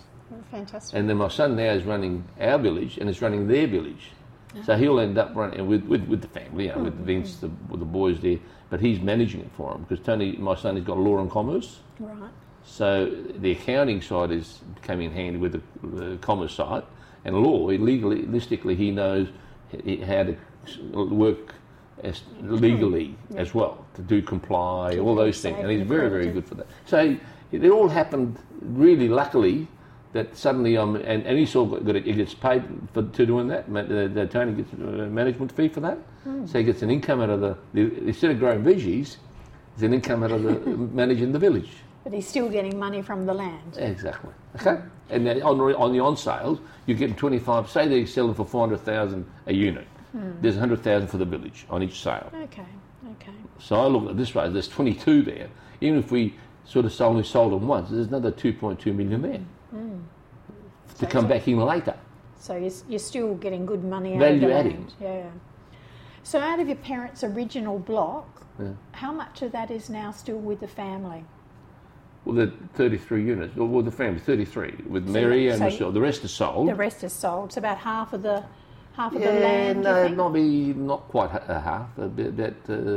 fantastic. And then my son now is running our village and is running their village. So he'll end up running with the family, with Vince, with the boys there, but he's managing it for him because Tony, my son, has got law and commerce. Right. So the accounting side is coming in handy with the commerce side, and law, legally, he knows how to work legally as well, to do comply, all those things, and he's very, very good for that. So it all happened really luckily. That suddenly and he's all he gets paid to doing that. Tony gets a management fee for that, so he gets an income out of the instead of growing veggies, it's an income out of the managing the village. But he's still getting money from the land. Exactly. Okay. And then on the on sales, you get 25. Say they're selling for 400,000 a unit. There's 100,000 for the village on each sale. Okay. So I look at it this way: there's 22 there. Even if we sort of only sold them once, there's another 2.2 million there. To come back in later. So you're still getting good money out Value of the adding. land. Yeah. So out of your parents' original block, how much of that is now still with the family? Well, the 33 units. Well, the family 33 with Mary and Michelle. The rest is sold. The rest is sold. It's about half of the land. No, not quite a half. A bit.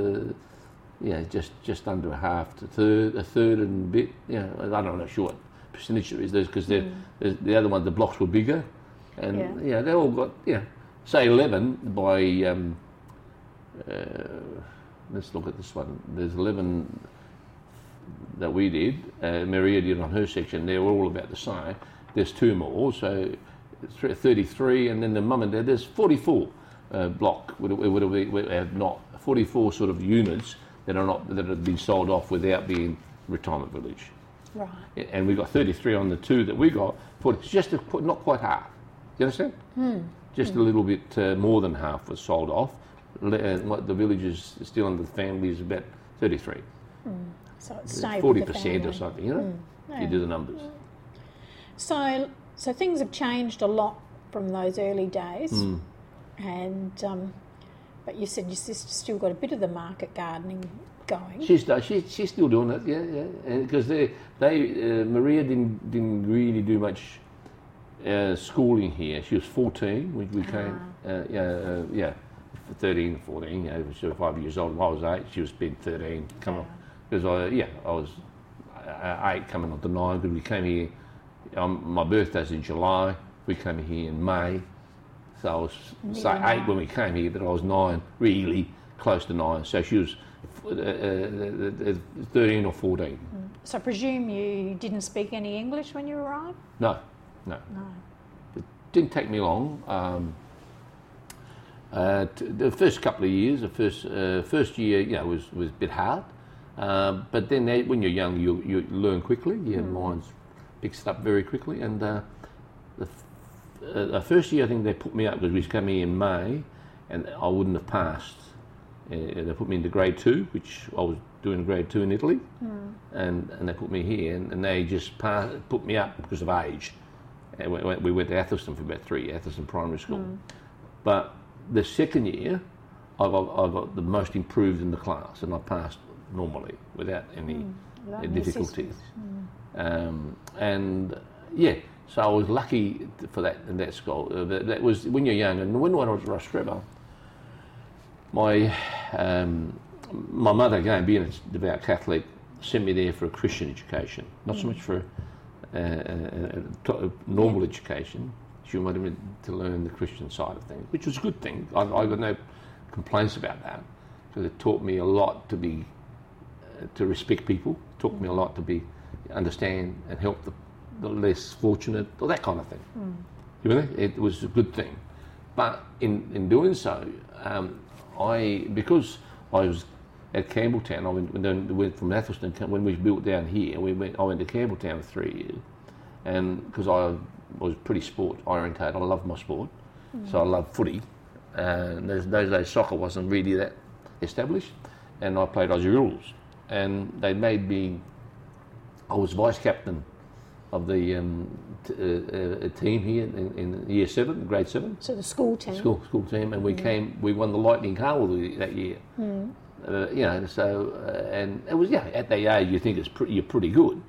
Just under a half to a third and a bit. I don't know sure what percentage it is because the other one, the blocks were bigger, and they all got say 11 by. Let's look at this one. There's 11 that we did. Maria did on her section. They were all about the same. There's 2 more, so 33, and then the mum and dad. There's 44 block. Would have not 44 sort of units that have been sold off without being retirement village. Right. And we got 33 on the 2 that we got. It's just not quite half. You understand? Just a little bit more than half was sold off. What the village is still under the family is about 33. So it's stayed 40% or something. You do the numbers. So things have changed a lot from those early days, and but you said your sister's still got a bit of the market gardening going. She's still doing it, yeah, because Maria didn't really do much schooling here. She was 14 when we came, 13, 14. She was 5 years old. I was 8. She was been 13. Come on, because I was 8 coming on to 9. Because we came here. My birthday's in July. We came here in May. So I was 8 when we came here, but I was 9, really close to 9. So she was 13 or 14. So I presume you didn't speak any English when you arrived? No. It didn't take me long. The first couple of years, the first year, was a bit hard. But then when you're young, you learn quickly. Your mind picks it up very quickly. And the first year, I think they put me up because we came here in May, and I wouldn't have passed. They put me into grade 2, which I was doing grade 2 in Italy, and they put me here, and they just put me up because of age. And we went to Athelston for about 3 years, Athelston Primary School. But the second year, I got the most improved in the class, and I passed normally without any difficulties. So I was lucky for that in that school. That was when you're young, and when I was at Rostrevor, my mother, again, being a devout Catholic, sent me there for a Christian education, not so much for normal education. She wanted me to learn the Christian side of things, which was a good thing. I got no complaints about that, because it taught me a lot to respect people, taught me a lot to understand and help the less fortunate, or that kind of thing. You know, it was a good thing. But in doing so, because I was at Campbelltown, I went from Athelston. When we built down here, I went to Campbelltown for 3 years, and because I was pretty sport orientated, I loved my sport, so I loved footy. And those days soccer wasn't really that established, and I played Aussie rules, and they made me. I was vice captain of the team here in year 7, grade 7. So the school team. School team, and we won the Lightning Carl that year. And it was at that age you think you're pretty good.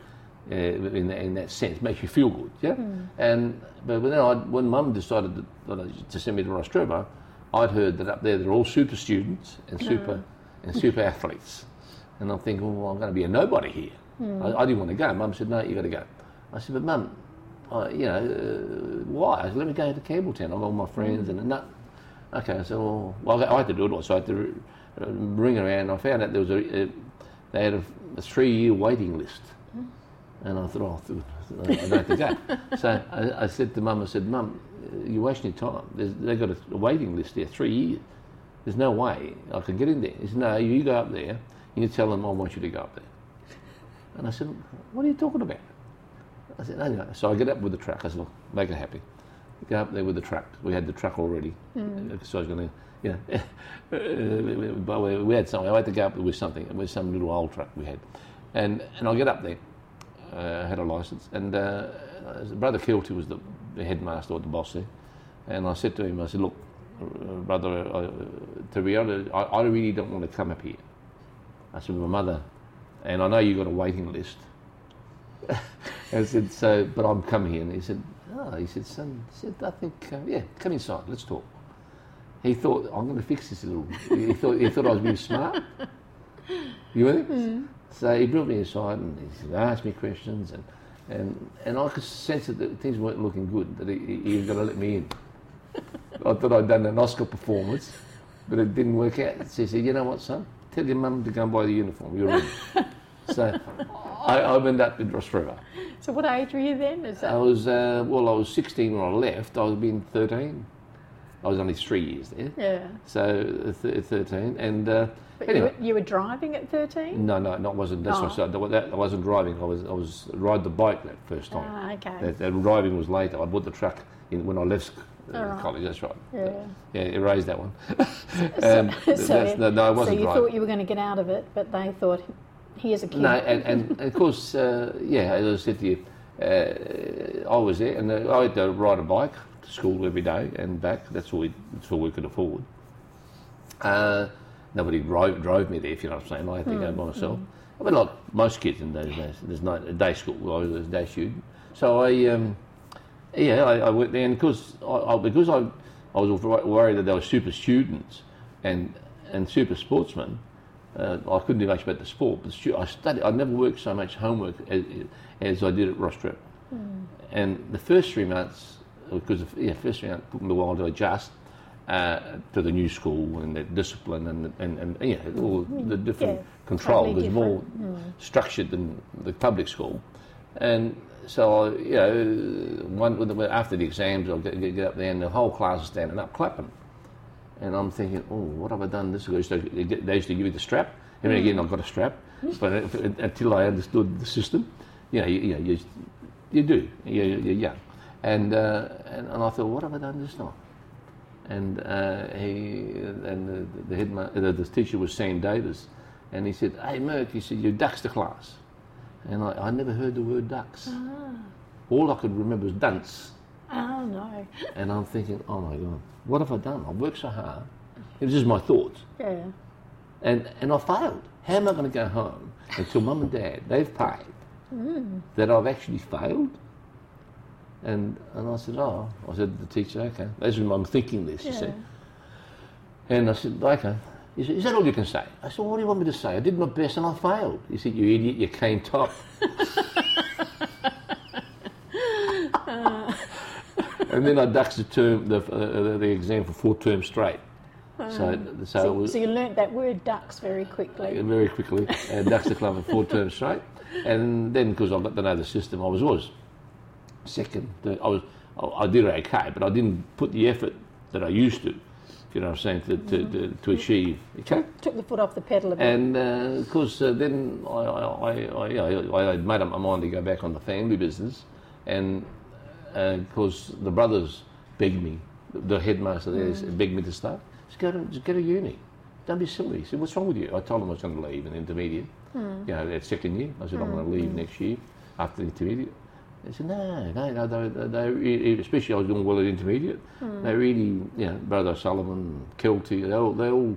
in that sense, makes you feel good, yeah. But then when Mum decided to send me to Rostrevor, I'd heard that up there they're all super students and super athletes, and I'm thinking, well, I'm going to be a nobody here. I didn't want to go. Mum said, no, you got to go. I said, but Mum, why? I said, let me go to Campbelltown. I've got all my friends and no. Okay, I said, well, I had to do it. So I had to ring around. I found out there was they had a 3-year waiting list. And I thought, I don't have to go. So I said to Mum, Mum, you're wasting your time. They've got a waiting list there, 3 years. There's no way I can get in there. He said, no, you go up there and you tell them I want you to go up there. And I said, what are you talking about? I said, no. So I get up with the truck. I said, look, make it happy. Go up there with the truck. We had the truck already. So I was going to, but we had something. I had to go up with something. It was some little old truck we had. And I get up there. I had a licence. And Brother Kilty was the headmaster or the boss there. And I said to him, I said, look, brother, to be honest, I really don't want to come up here. I said, my mother, and I know you've got a waiting list. I said, so, but I'm coming here. And he said, son, I think, come inside, let's talk. He thought, I'm going to fix this little, he thought I was being smart. You with him? So he brought me inside and he asked me questions and I could sense that things weren't looking good, that he was going to let me in. I thought I'd done an Oscar performance, but it didn't work out. So he said, you know what, son? Tell your mum to go and buy the uniform, you're ready. So I opened up in Rostrevor. So what age were you then? I was 16 when I left. I was being 13. I was only 3 years there. Yeah. So 13. And but anyway, you were driving at 13? No, it wasn't. That's what I wasn't driving. I was ride the bike that first time. Ah, okay. That driving was later. I bought the truck when I left college. That's right. Yeah, erase that one. I wasn't so you driving. thought you were going to get out of it, but they thought, here's a kid. No, and of course, as I said to you, I was there, and I had to ride a bike to school every day and back. That's all we could afford. Nobody drove me there, if you know what I'm saying. I had to go by myself. I mean, like most kids in those days, there's no day school. I was a day student, so I went there, and because I was worried that they were super students and super sportsmen. I couldn't do much about the sport, but I studied. I never worked so much homework as I did at Rostrevor. And the first 3 months, because first 3 months took me a while to adjust to the new school and the discipline and all the different control. Totally There's more structured than the public school, and so after the exams, I'll get up there and the whole class is standing up clapping. And I'm thinking, oh, what have I done this? They used to give you the strap. And again, I've got a strap. But until I understood the system, you do. You're young. And I thought, what have I done this time? And the teacher was Sam Davis. And he said, hey, Merck, he said, you ducks the class. And I never heard the word ducks. All I could remember was dunce. Oh, no. And I'm thinking, oh my God, what have I done? I've worked so hard. It was just my thoughts. Yeah. And I failed. How am I going to go home until Mum and Dad, they've paid, that I've actually failed? And I said, I said to the teacher, okay. That's when I'm thinking this, you see. And I said, okay. He said, is that all you can say? I said, well, what do you want me to say? I did my best and I failed. He said, you idiot, you came top. And then I ducked the exam for 4 terms straight. So you learnt that word ducks very quickly. Very quickly. Ducks the club for 4 terms straight. And then, because I got to know the system, I was second. I did okay, but I didn't put the effort that I used to, if you know what I'm saying, to achieve. Okay? Took the foot off the pedal a bit. And of course, then I had made up my mind to go back on the family business, and because the brothers begged me, the headmaster there begged me to start. Just go to uni. Don't be silly. He said, what's wrong with you? I told him I was going to leave in intermediate. That second year. I said, I'm going to leave next year after the intermediate. They said, no, they especially I was doing well at intermediate. They really, Brother Sullivan, Kelty, they all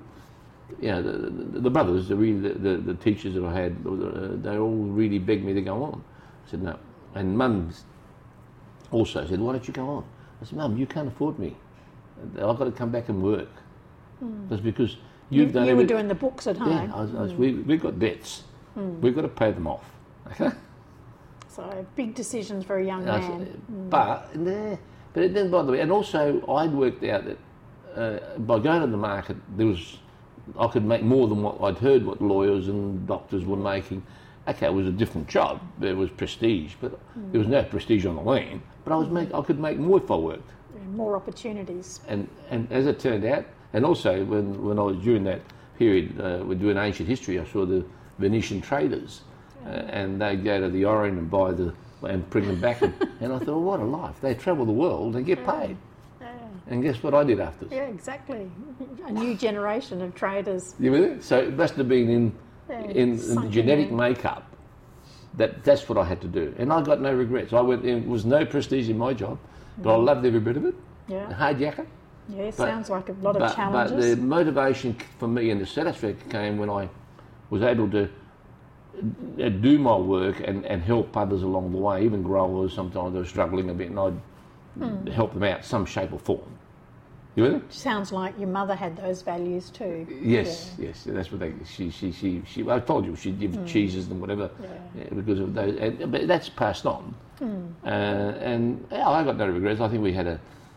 the brothers, the teachers that I had, they all really begged me to go on. I said, no. And Mum also said, why don't you go on? I said, Mum, you can't afford me. I've got to come back and work. That's because you've done You were doing the books at home. Yeah, we've got debts. We've got to pay them off. Okay? So big decisions for a young man. But then, by the way, and also I'd worked out that by going to the market, I could make more than what I'd heard what lawyers and doctors were making. Okay, it was a different job. There was prestige, but there was no prestige on the land. But I could make more if I worked. More opportunities. And as it turned out, and also when I was during that period, we're doing ancient history, I saw the Venetian traders, and they'd go to the Orient and buy and bring them back, and I thought, well, what a life! They travel the world and get paid. And guess what I did after? Yeah, exactly. A new generation of traders. You with it? So it must have been in the genetic makeup that's what I had to do, and I got no regrets. It was no prestige in my job, but I loved every bit of it. Yeah. Hard yakka. Yeah, sounds like a lot of challenges. But the motivation for me and the satisfaction came when I was able to do my work and help others along the way, even growers. Sometimes they were struggling a bit, and I'd help them out some shape or form. You with it? Sounds like your mother had those values too. Yes, that's what she. I told you she'd give cheeses and whatever because of those. But that's passed on, and I got no regrets. I think we had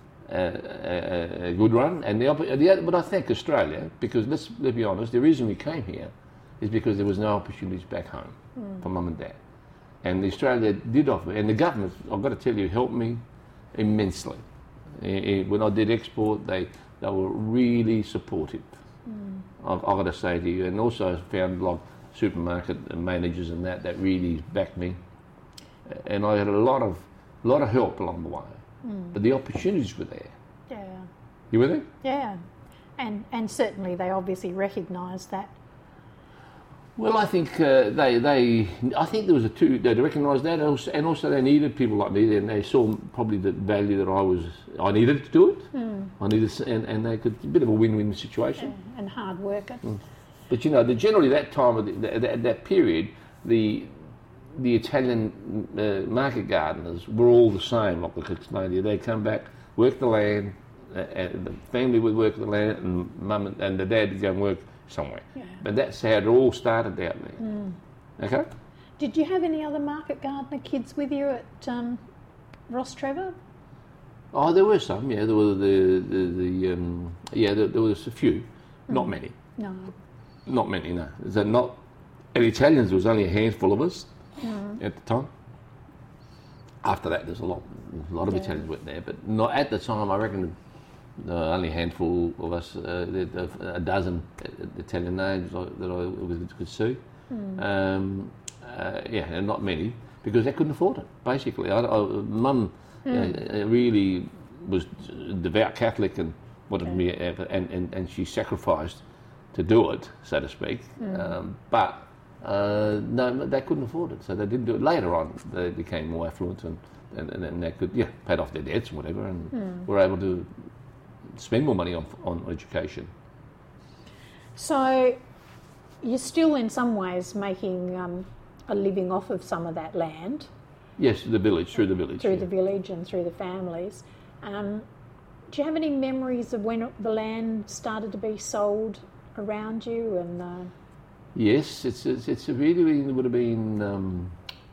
a good run, and but I thank Australia because let's be honest. The reason we came here is because there was no opportunities back home for Mum and Dad, and Australia did offer, and the government, I've got to tell you, helped me immensely. When I did export, they were really supportive. I've got to say to you, and also I found like supermarket managers and that really backed me, and I had a lot of help along the way. But the opportunities were there. Yeah. You with it? Yeah, and certainly they obviously recognised that. Well, I think I think there was they recognised that, and also they needed people like me, and they saw probably the value that I needed to do it. I needed, and they could, a bit of a win-win situation. Yeah, and hard worker. But generally that time of that period, the Italian market gardeners were all the same. Like I could explain to you, they'd come back, work the land, and the family would work the land, and Mum and the Dad would go and work somewhere. Yeah. But that's how it all started out there. Okay? Did you have any other market gardener kids with you at Rostrevor? Oh, there were some, yeah. There were there was a few. Not many. No. Not many, no. And Italians, there was only a handful of us at the time. After that, there's a lot of Italians went there, but not at the time. I reckon only a handful of us, a dozen Italian names that I could see. And not many because they couldn't afford it. Basically, Mum really was devout Catholic and wanted me, and she sacrificed to do it, so to speak. But no, they couldn't afford it, so they didn't do it. Later on, they became more affluent and they could paid off their debts and whatever, and were able to spend more money on education. So you're still in some ways making a living off of some of that land. Yes, through the village. Through the village and through the families. Do you have any memories of when the land started to be sold around you? And yes, it's really it would have been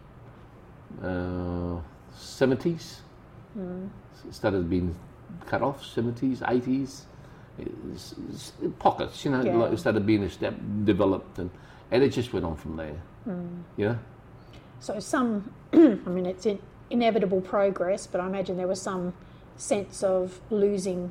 70s. It started being cut off, 70s, 80s. Pockets, like it started being developed, and it just went on from there. So some, I mean, it's inevitable progress, but I imagine there was some sense of losing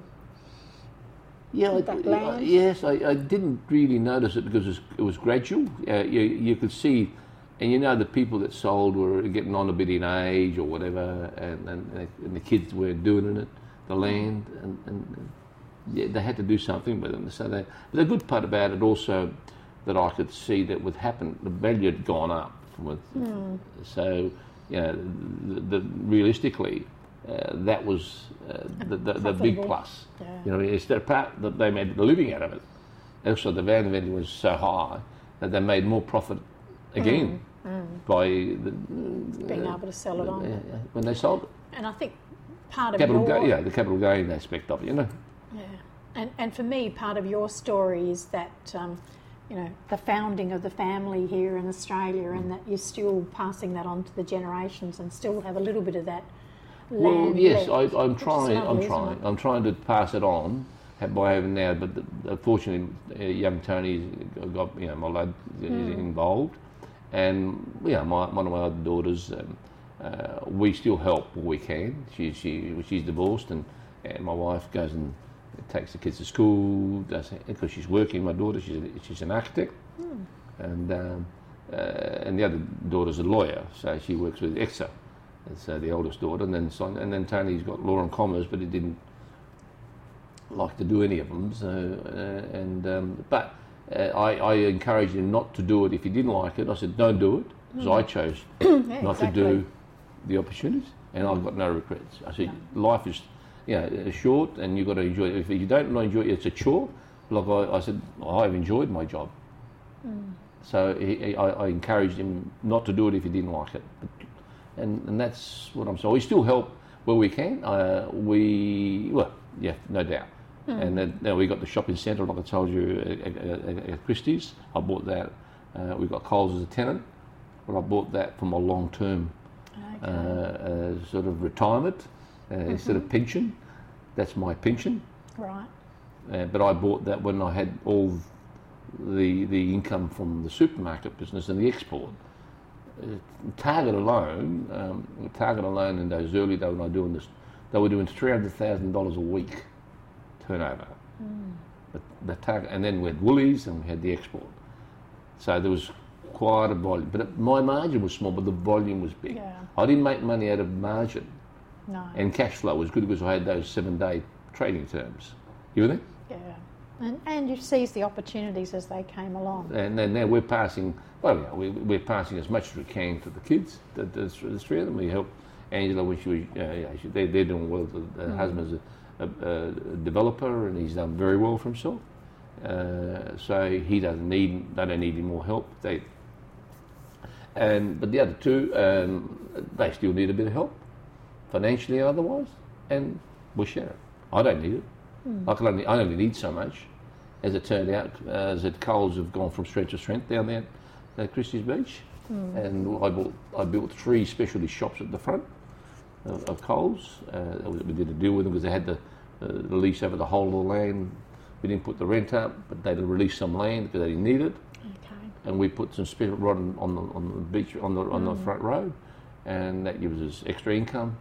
that land. Yes, I didn't really notice it because it was gradual. You could see, and the people that sold were getting on a bit in age or whatever, and the kids weren't doing it, the land, and they had to do something with them. So but the good part about it also that I could see that would happen, the value had gone up. So, realistically, that was the big plus. It's the part that they made a living out of it. Also, the value was so high that they made more profit again by Being able to sell it on. when they sold it. And I think part of the capital gain aspect of it, you know. Yeah, and for me, part of your story is that the founding of the family here in Australia, and that you're still passing that on to the generations and still have a little bit of that land. Well, yes, left, I'm trying. lovely, I'm trying to pass it on by having now, but unfortunately, young Tony got my lad is involved, and one of my other daughters. We still help where we can. She's divorced, and my wife goes and takes the kids to school. Because she's working. My daughter, she's an architect, and the other daughter's a lawyer, so she works with EXA. That's the oldest daughter, and then Tony's got law and commerce, but he didn't like to do any of them. So but I encouraged him not to do it if he didn't like it. I said, don't do it, because I chose not to do the opportunities, and I've got no regrets. I said, life is short, and you've got to enjoy it. If you don't enjoy it, it's a chore. Like I said, I've enjoyed my job. So I encouraged him not to do it if he didn't like it. And that's what I'm saying. We still help where we can. No doubt. And then now we got the shopping centre, like I told you, at Christie's. I bought that. We got Coles as a tenant, but I bought that for my long-term sort of retirement instead of pension. That's my pension. Right. But I bought that when I had all the income from the supermarket business and the export. Target alone in those early days when I was doing this, they were doing $300,000 a week turnover. But the Target, and then we had Woolies and we had the export. So there was quite a volume, but my margin was small, but the volume was big. Yeah. I didn't make money out of margin. No. And cash flow was good because I had those 7-day trading terms. You with me? Yeah. And you seized the opportunities as they came along. And then now we're passing. We're passing as much as we can to the kids. The three of them. We help Angela when she was. They're doing well. The husband's a developer, and he's done very well for himself. So he doesn't need. They don't need any more help. But the other two, they still need a bit of help, financially and otherwise, and we share it. I don't need it. I only need so much. As it turned out, that Coles have gone from strength to strength down there at Christie's Beach, and I built 3 specialty shops at the front of Coles. We did a deal with them because they had the lease over the whole of the land. We didn't put the rent up, but they released some land because they didn't need it. Okay. And we put some special rod on the beach on the front road, and that gives us extra income.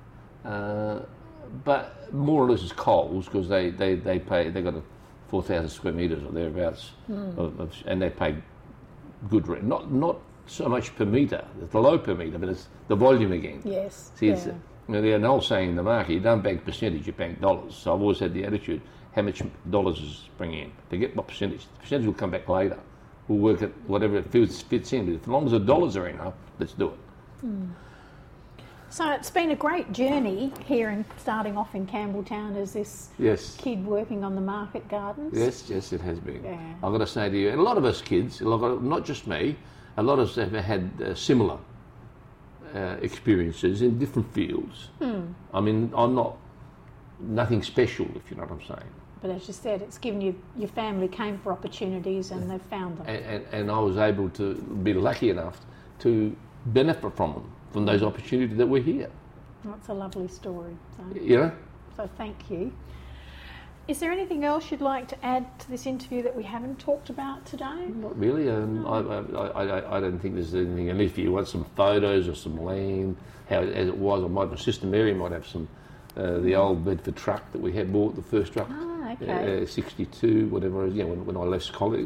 But more or less it's Coles because they got a 4,000 square metres or thereabouts, and they pay good rent. Not so much per metre, it's the low per metre, but it's the volume again. Yes. See, it's, there's an old saying in the market, you don't bank percentage, you bank dollars. So I've always had the attitude, how much dollars is bringing in? Forget what percentage. The percentage will come back later. We'll work at whatever it fits in, but as long as the dollars are enough, let's do it. So it's been a great journey here, and starting off in Campbelltown as this kid working on the market gardens. Yes, it has been. Yeah. I've got to say to you, and a lot of us kids, not just me, a lot of us have had similar experiences in different fields. I mean, I'm nothing special, if you know what I'm saying. But as you said, it's given you, your family came for opportunities and they've found them. And I was able to be lucky enough to benefit from them, from those opportunities that were here. That's a lovely story. So thank you. Is there anything else you'd like to add to this interview that we haven't talked about today? Not really. I don't think there's anything. And if you want some photos of some land, how as it was, my sister Mary might have some. The old Bedford truck that we had bought, the first truck, 62, whatever. When I left college.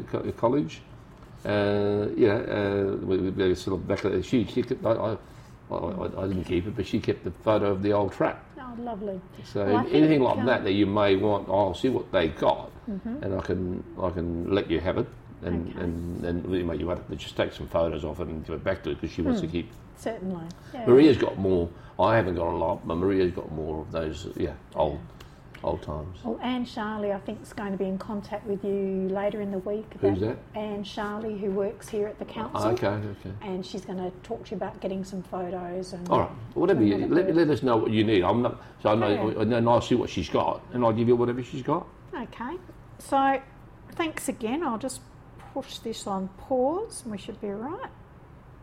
We sort of back. She kept. I didn't keep it, but she kept the photo of the old truck. Oh, lovely. So anything like that you may want, I'll see what they got, and I can let you have it, and you want to just take some photos of it and give it back to her because she wants to keep. Certainly. Yeah. Maria's got more. I haven't got a lot, but Maria's got more of those old Old times. Well, Anne Charlie, I think, is going to be in contact with you later in the week. Who's that? Anne Charlie, who works here at the council. Okay. And she's going to talk to you about getting some photos. And All right. Whatever you let us know what you need. I'm not, so I know, and then I'll see what she's got, and I'll give you whatever she's got. Okay. So, thanks again. I'll just push this on pause, and we should be all right.